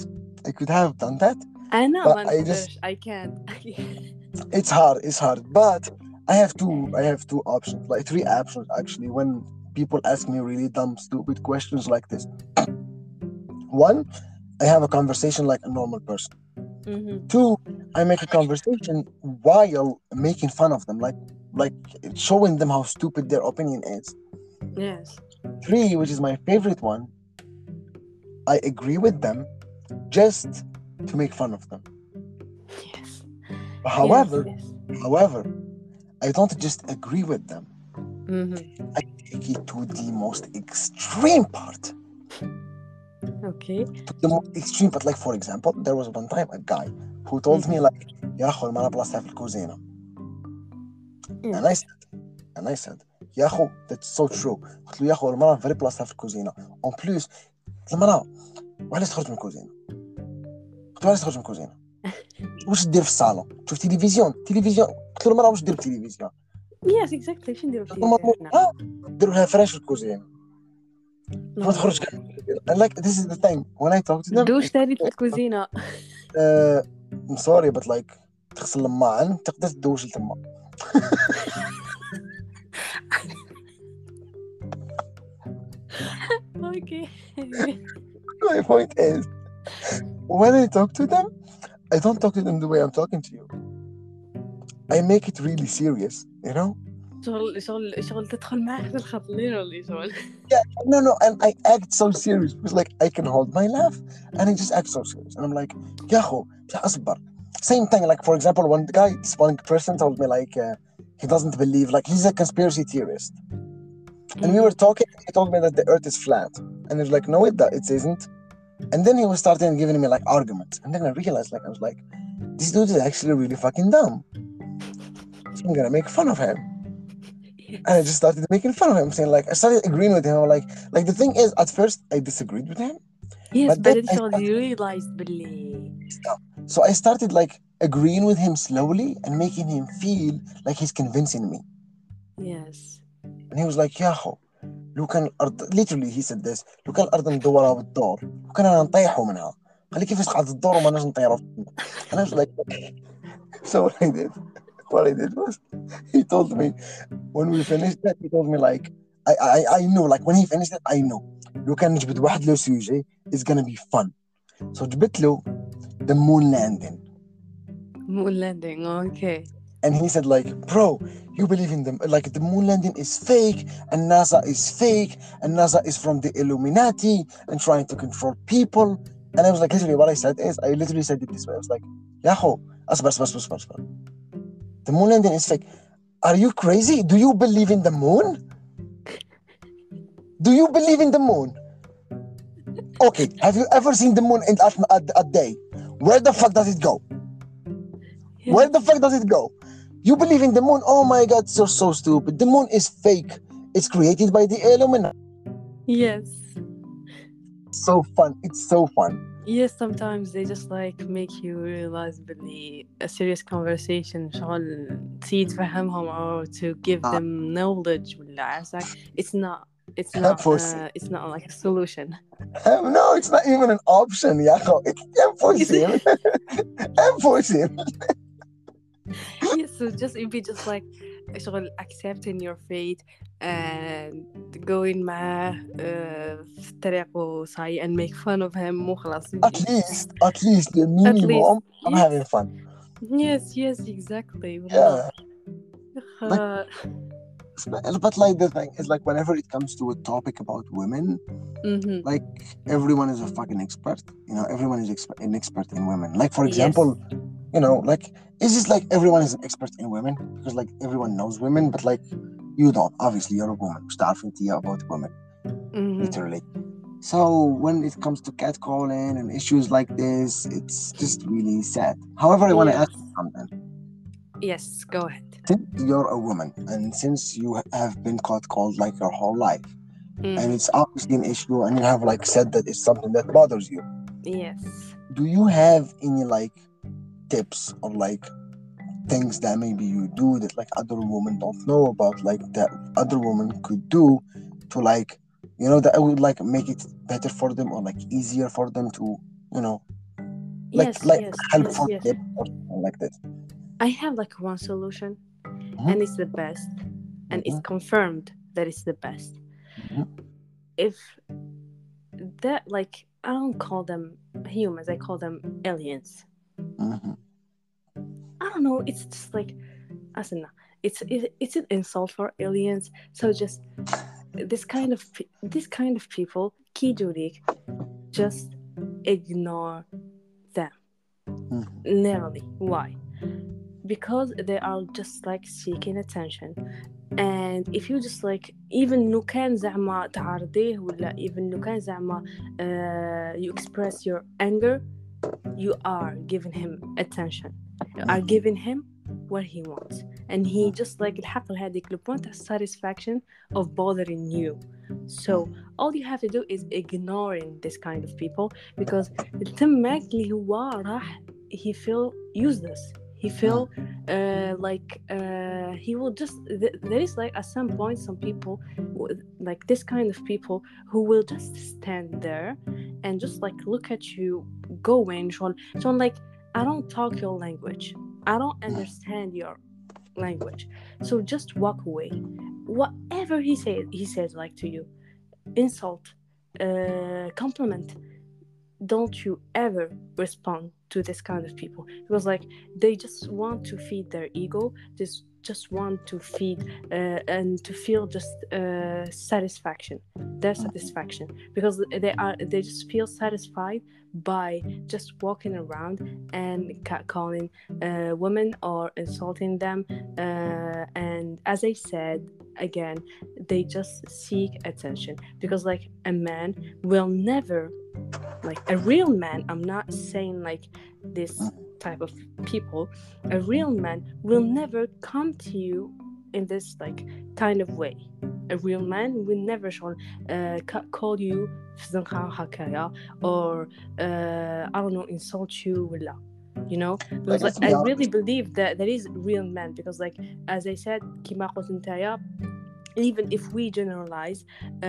I know but I can't. it's hard but I have two options, like three options actually, when people ask me really dumb stupid questions like this. One, I have a conversation like a normal person. Two, I make a conversation while making fun of them, like showing them how stupid their opinion is. Yes. Three, which is my favorite one, I agree with them just to make fun of them. Yes. However, I don't just agree with them. I take it to the most extreme part. Okay. To the most extreme part, like for example, there was one time a guy who told me like يا أخو المرأة بلاصتها في الكوزينة. And I said يا أخو that's so true. قلت له يا أخو المرأة very بلاصتها في الكوزينة. En plus المرأة وعلاش تخرج من الكوزينة؟ قلت له علاش تخرج من الكوزينة؟ واش دير في الصالون؟ تشوف تلفزيون؟ قلت له المرأة واش دير بالتلفزيون؟ Yes, exactly. شنو نديرو بالتلفزيون؟ ديروا لها فراش في الكوزينة. ما تخرج. And like this is the thing when I talk to them. دوش تاني في الكوزينة. I'm sorry but like تغسل الماعن تقدر تدوش لتما. Okay. My point is when I talk to them, I don't talk to them the way I'm talking to you. I make it really serious, you know? شغل تدخل معاه في الخط literally شغل. Yeah, no, no, and I act so serious because like I can hold my laugh and I just act so serious. And I'm like, Yaho, asbar. Same thing, like for example, one guy, this one person told me like he doesn't believe, like he's a conspiracy theorist. And we were talking, and he told me that the earth is flat. And he was like, no, it isn't. And then he was starting giving me like arguments. And then I realized, like, I was like, this dude is actually really fucking dumb. So I'm gonna make fun of him. And I just started making fun of him, saying like I started agreeing with him. I'm like the thing is, at first I disagreed with him, Yes, but then بعدين I شغل started you realized باللي. so I started like agreeing with him slowly and making him feel like he's convincing me. Yes. And he was like, Yaho, لو كان الأرض literally he said this لو كان الأرض مدورة بالدور وكنا نطيحوا منها خلي كيف يسقط الدور وما نجم نطيروا. And I was like, so what I did was he told me when we finished that, he told me like I know like when he finished it I know لو كان نجبد واحد لو سوجي it's gonna be fun. So جبت له the moon landing. Moon landing. Okay. And he said like, bro, you believe in them like the moon landing is fake and NASA is fake and NASA is from the Illuminati and trying to control people. And I was like, literally what I said is I literally said it this way. I was like, Yaho, asbar. The moon landing is fake. Are you crazy? Do you believe in the moon? Do you believe in the moon? Okay, have you ever seen the moon in a day? Where the fuck does it go? Yes. Where the fuck does it go? You believe in the moon? Oh my god, you're so stupid. The moon is fake. It's created by the Illuminati. Yes. So fun. It's so fun. Yes, sometimes they just like make you realize باللي a serious conversation شغل تزيد تفهمهم or to give them knowledge ولا عرفتك. It's not like a solution. No, it's not even an option, Yaho. It's impossible. Impossible. Yes, so just it be just like شغل accepting your fate and going معاه في الطريق وصاي and make fun of him وخلاص. At least the minimum I'm yes. having fun. Yes, exactly. Yeah. والله. But like the thing is like whenever it comes to a topic about women, like everyone is a fucking expert. You know, everyone is an expert in women. Like for example, you know, like it's just like everyone is an expert in women because like everyone knows women, but like you don't. Obviously, you're a woman. مش تعرف انت about women, literally. So when it comes to catcalling and issues like this, it's just really sad. However, I want to ask you something. Yes, go ahead. Since you're a woman and since you have been catcalled like your whole life, and it's obviously an issue, and you have like said that it's something that bothers you. Yes. Do you have any like tips or like things that maybe you do that like other women don't know about, like that other women could do to like, you know, that would like make it better for them or like easier for them to, you know, like helpful tips or something like that? I have like one solution, and it's the best, and it's confirmed that it's the best. If that, like, I don't call them humans, I call them aliens. I don't know, it's just like, it's an insult for aliens. So just this kind of people, kijurik, just ignore them. Literally. Why? Because they are just like seeking attention. And if you just like even لو كان زعما تعارضيه ولا even لو كان زعما you express your anger, you are giving him attention, you are giving him what he wants, and he just like الحق لهذيك the point of satisfaction of bothering you. So all you have to do is ignoring this kind of people, because تمك اللي هو راح he feel useless. He feel he will just there is like at some point some people like this kind of people who will just stand there and just like look at you going Sean, like, I don't talk your language, I don't understand your language, so just walk away. Whatever he says like to you, insult, compliment, don't you ever respond to this kind of people, because like they just want to feed their ego, just want to feed and to feel just satisfaction, their satisfaction, because they just feel satisfied by just walking around and catcalling women or insulting them, and as I said again, they just seek attention, because like a man will never, like a real man, I'm not saying like this type of people, a real man will never come to you in this like kind of way. A real man will never call you فزنخة هكايا, or I don't know, insult you ولا, you know, Like because like let's I be really honest. believe that there is real men, because like as I said كما قلت نتايا, even if we generalize,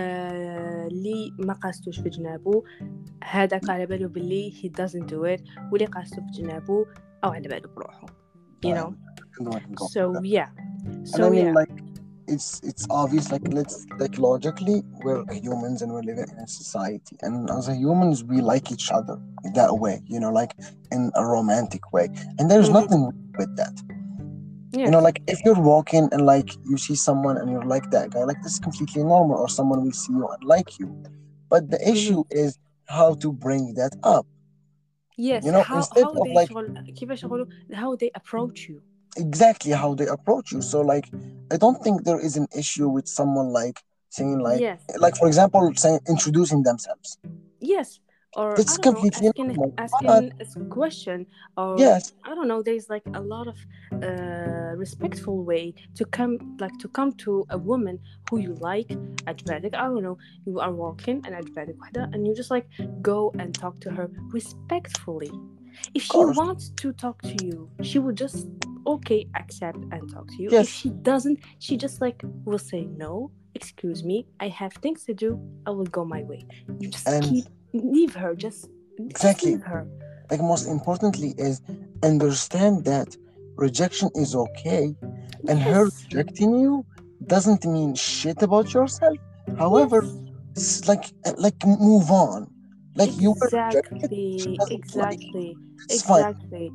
اللي ما قاستوش في جنابه هذاك على باله باللي he doesn't do it, واللي قاستو في جنابه أو على باله بروحه, you know. And we can go for So that. yeah, And I so mean, yeah. like, it's obvious. Like, let's like logically, we're humans and we're living in a society, and as a humans, we like each other that way. You know, like in a romantic way, and there's nothing wrong with that. You know, Yes. like if you're walking and like you see someone and you're like that guy, like this is completely normal. Or someone will see you and like you, but the issue is how to bring that up. Yes, You know, instead how of they like كيفاش يقولوا, how they approach you. exactly how they approach you. So like I don't think there is an issue with someone like saying Yes. like for example saying introducing themselves. Yes, or I That's don't know, completely normal. But asking a question, or yes, I don't know. There's like a lot of respectful way to come, like to come to a woman who you like. عجبتك, I don't know. You are walking and عجبتك وحدة, and you just like go and talk to her respectfully. If of she course. wants to talk to you, she will just okay accept and talk to you. If Yes. she doesn't, she just like will say no. Excuse me, I have things to do. I will go my way. You just And leave her. Just exactly, leave her. like most importantly is understand that rejection is okay, and her Yes. rejecting you doesn't mean shit about yourself. However, Yes. like move on. Like you were rejected, she Exactly. doesn't like you. Exactly. It's fine. Exactly.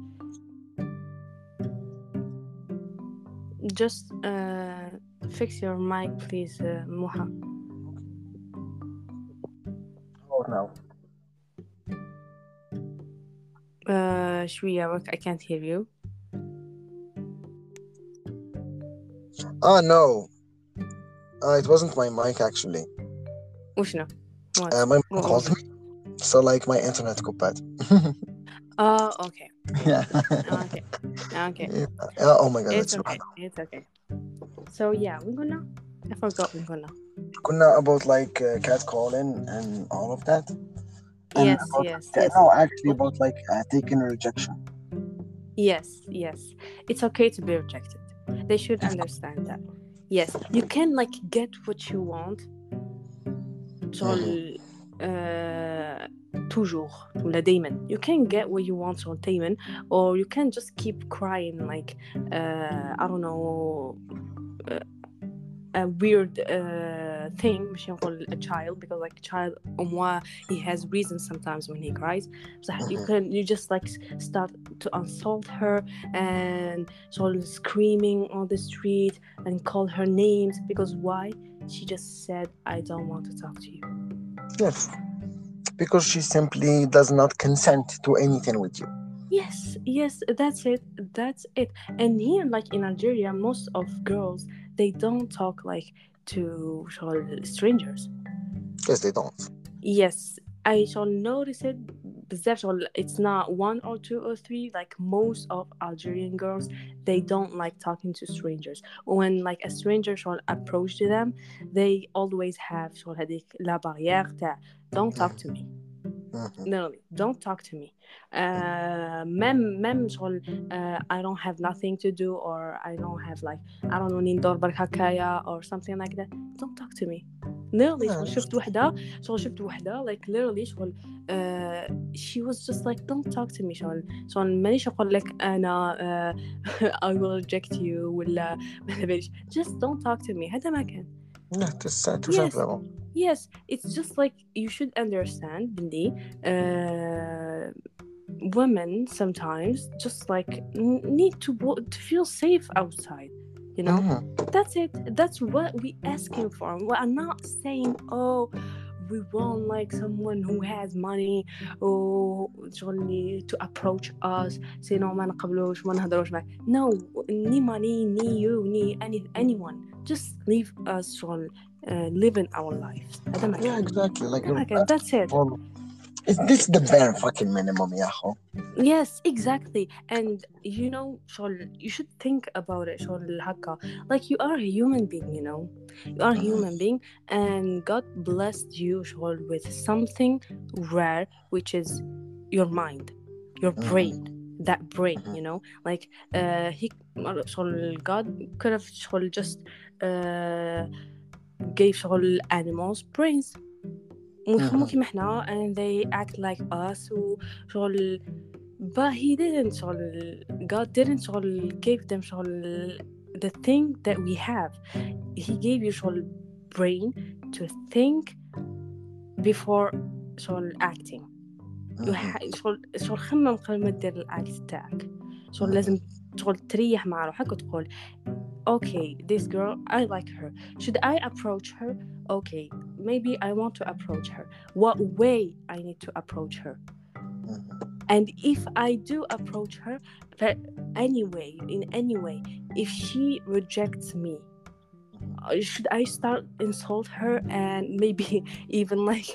Just fix your mic, please, Muha. Oh no. شوية, I can't hear you. Oh no. It wasn't my mic actually. وشنا? What? My mom What was called it? me, so like my internet got bad. Oh, okay. Yeah. Okay. Okay. Yeah. Oh my god, It's that's okay. right. It's okay. So yeah, we're gonna. I forgot we're gonna. Kunna about like cat calling and all of that, and Yes, about yes, like, yes. no, actually about like taking rejection. Yes, yes. It's okay to be rejected. They should understand that. Yes, you can like get what you want. Mhm. شغل toujours ولا دايما. You can get what you want شغل دايما, or you can just keep crying like I don't know, a weird thing, مش نقول a child, because like a child moi he has reasons sometimes when he cries. So you just like start to insult her and sort of screaming on the street and call her names, because why? She just said I don't want to talk to you. Yes, because she simply does not consent to anything with you. Yes, yes, that's it. And here like in Algeria, most of girls, they don't talk like to strangers. Yes, they don't. Yes, I shall notice it بزاف شغل. It's not one or two or three, like most of Algerian girls, they don't like talking to strangers. When like a stranger shall approach to them, they always have شغل هذيك la barrière تاع don't talk to me. Mhm. Literally, don't talk to me. مم شغل I don't have nothing to do, or I don't have like I don't know ندور برك هكايا or something like that. Don't talk to me. Literally Yeah, شفت وحدة like literally شغل she was just like don't talk to me شغل مانيش أقول لك أنا I will reject you ولا ما باليش, just don't talk to me. هذا ما كان. yeah, tout Yes, simplement. Yes, it's just like you should understand, Bindi. Women sometimes just like need to feel safe outside, you know. Mm-hmm. That's it. That's what we asking for. We are not saying, oh, we want like someone who has money or شغل to approach us سينو ما نقبلوش ما نهضروش معك. No, ni money ni you ni anyone, just leave us شغل living our lives. هذا ما Yeah, كان. exactly. Like هذا you're ما كان. That's asking it. for. This the bare fucking minimum, yaho. Yes, exactly. And you know, شغل, you should think about it شغل هكا. Like you are a human being, you know. You are a human Mm-hmm. being and God blessed you شغل with something rare, which is your mind, your brain. Mm-hmm. That brain, Mm-hmm. you know. Like he شغل God could have شغل just uh, gave شغل animals brains. ويخمموا Mm-hmm. كيما حنا and they act like us وشغل. But he didn't شغل. God didn't شغل give them شغل the thing that we have. He gave you شغل brain to think before شغل acting. Mm-hmm. شغل خمم قبل ما دير الاكت تاعك. شغل Mm-hmm. لازم شغل تريح مع روحك وتقول okay, this girl, I like her. Should I approach her? Okay, maybe I want to approach her. What way I need to approach her? Mm-hmm. And if I do approach her, but anyway, in any way, if she rejects me, should I start insult her and maybe even like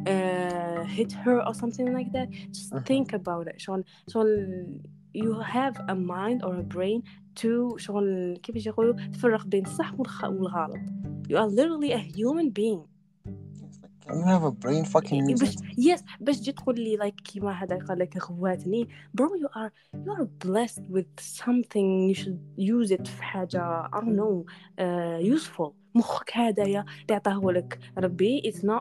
hit her or something like that? Just Mm-hmm. think about it. شغل you have a mind or a brain to شغل كيفاش يقولوا تفرق بين الصح والغلط. You are literally a human being. Yes, like, can you have a brain? Fucking use باش it. yes باش تجي تقول لي like كيما هذا قال لك خواتني bro, you are blessed with something, you should use it في حاجة I don't know useful. مخك هذايا اللي عطاه لك ربي, it's not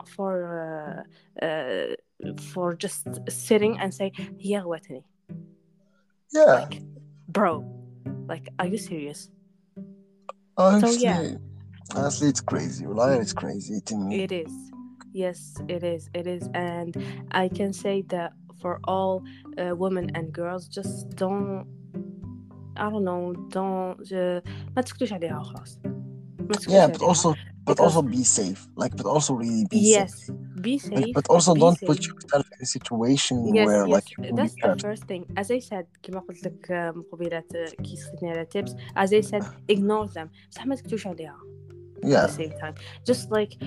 for just sitting and say هي خواتني. Yeah. Like bro, like are you serious? So yeah, Honestly, honestly, it's crazy. Well, it's crazy to me. it is. Yes, it is. And I can say that for all women and girls, just don't, I don't know, don't ما تسكتوش عليها خلاص. ما Yeah, تسكتوش عليها. but also Because be safe. Like, but also really be safe. yes, be Like, safe, but also be don't put safe. yourself in a situation Yes, where like yes, you can be that's the hurt. first thing. As I said, كما قلت لك مقبلات كي سقتني على tips. As I said, ignore them. بصح ما تسكتوش عليها. At the Yeah, same time, just like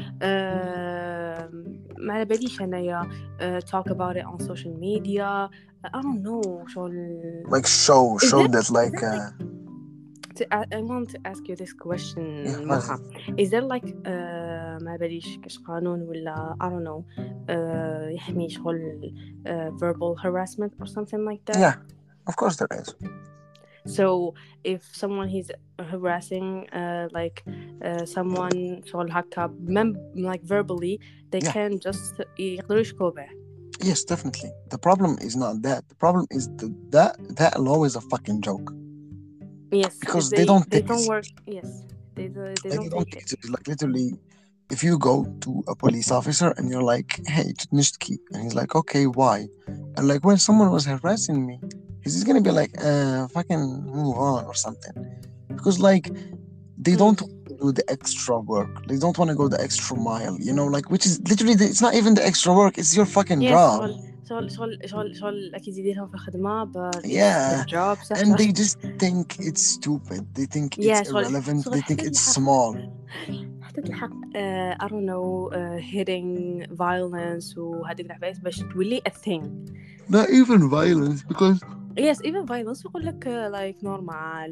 ما على باليش أنايا talk about it on social media. I don't know شغل. like Is show there that is like there like I want to ask you this question yeah, موحة. Is there like ما باليش كاش قانون ولا I don't know يحمي شغل verbal harassment or something like that? yeah, of course there is. So if someone is harassing like someone شغل هكا like verbally, they Yeah, can just يقدروا يشكوا به. yes, definitely. The problem is not that. The problem is that law is a fucking joke Yes, because they don't they take it don't work. seriously. Yes, they Like don't they don't take take it. it seriously. Like literally, if you go to a police officer and you're like, "Hey, تنشتكي," and he's like, "Okay, why?" And like when someone was harassing me, he's just gonna be like, fucking move on or something. Because like they don't Mm. want to do the extra work. They don't want to go the extra mile, you know, like which is literally it's not even the extra work, it's your fucking Yes, job. شغل أكيد يديرهم في الخدمة, but it's their Yeah. job. صح And صح. they just think it's stupid. They think it's Yeah, irrelevant. شغل They think حتى it's الحق small. حتى الحق I don't know hitting violence وهذيك العبايات باش تولي a thing. Not even violence because Yes, even violence يقول لك like normal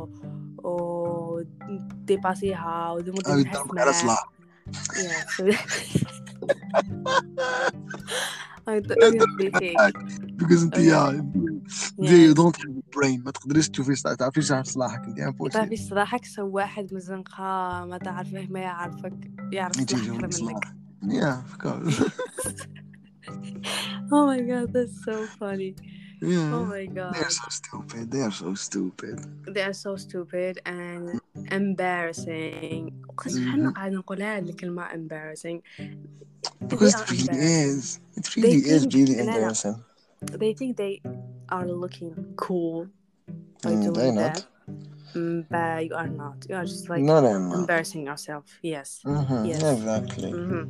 و ديباسيها I ودمر would لها never سماح. slap. Yes. obviously. because انت Oh yeah. yeah, you Yes. don't have a brain ما تقدرش تشوفي تعرفيش على صلاحك انت تعرفي impossible. صراحة سو واحد من الزنقة ما تعرفه ما يعرفك يعرف انت صلاح تشوفي أكثر منك. صلاح. Yeah, of course. Oh my god, that's so funny. Oh Yeah. my They are god. so stupid. They are so stupid. They are so stupid and embarrassing. حنا Hmm. قاعد نقول هاد الكلمة embarrassing. They Because are it really embarrassing. is. It They really is think really لا لا embarrassing. they think they are looking cool by They're doing that. not. But you are not. You are just like No, they're not. embarrassing yourself. Yes. Mm-hmm. Yes. Exactly. Mm-hmm.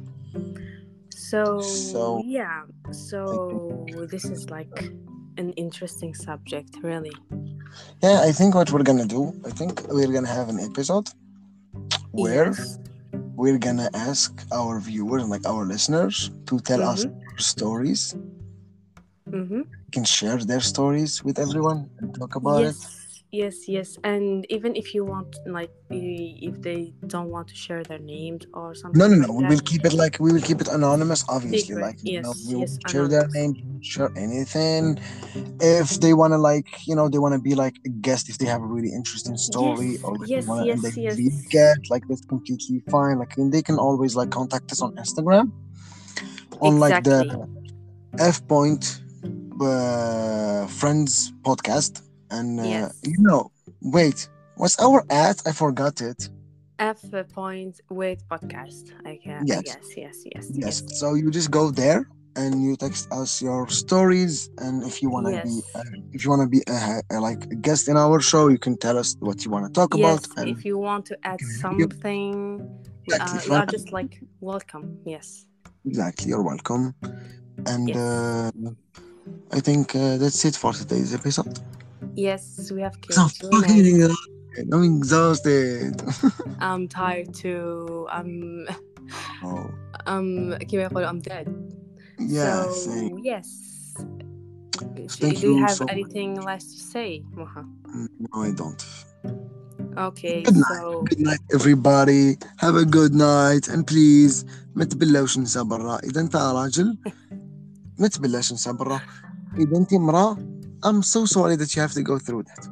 So So yeah. I think, So this is like an interesting subject, really. yeah, I think what we're gonna do, I think we're gonna have an episode where Yes. we're gonna ask our viewers, like our listeners, to tell us Mm-hmm. stories. Mm-hmm. Can share their stories with everyone and talk about it. Yes, yes, yes. And even if you want, like, if they don't want to share their names or No, something no, no. like that, We will keep it anonymous. Obviously, secret. like Yes, we yes, won't share their anonymous. names, we won't share anything. If they wanna like, they wanna be like a guest if they have a really interesting story, Yes, or like they yes, wanna and they yes, yes. leave get like that's completely fine. Like and they can always like contact us on Instagram on like the Exactly. F point friends podcast and Yes. wait, what's our at? I forgot it. F point with podcast. I Yes. guess. Yes, yes, Yes. yes, So you just go there and you text us your stories, and yes, if you wanna be like a guest in our show, you can tell us what you wanna talk about, yes. and If you want to we add can have you. something, Exactly. we are just like welcome. Yes, Exactly. You're welcome. And yes, I think that's it for today's episode. yes. We have So came to an fucking end. exhausted. I'm exhausted. I'm tired too. Oh, كيما يقولوا I'm dead. yeah. Same. So yes. So thank Do you you have so much. anything less to say, Moha? No, I don't. Okay, Good night. so Good night everybody. Have a good night and please ما تبلاش نسى برا. إذا أنت راجل ما تبلاش نسى برا. إذا أنت امرأة I'm so sorry that you have to go through that.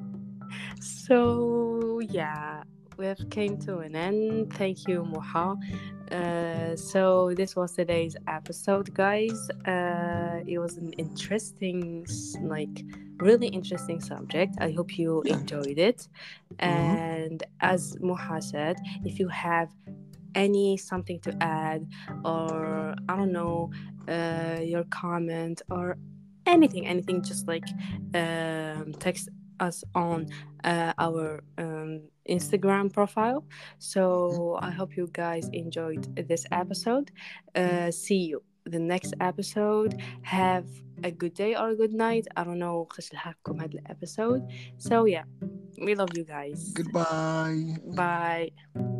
yeah, we've came to an end. Thank you, Moha. So this was today's episode, guys. It was an interesting, like, really interesting subject. I hope you Yeah. enjoyed it. Mm-hmm. And as Moha said, if you have any something to add, or I don't know, your comment or anything, just like text us on our Instagram profile. So I hope you guys enjoyed this episode. See you the next episode. Have a good day or a good night. I don't know قداش لحقكم هذا الابيسود. So yeah, we love you guys. Goodbye. Bye.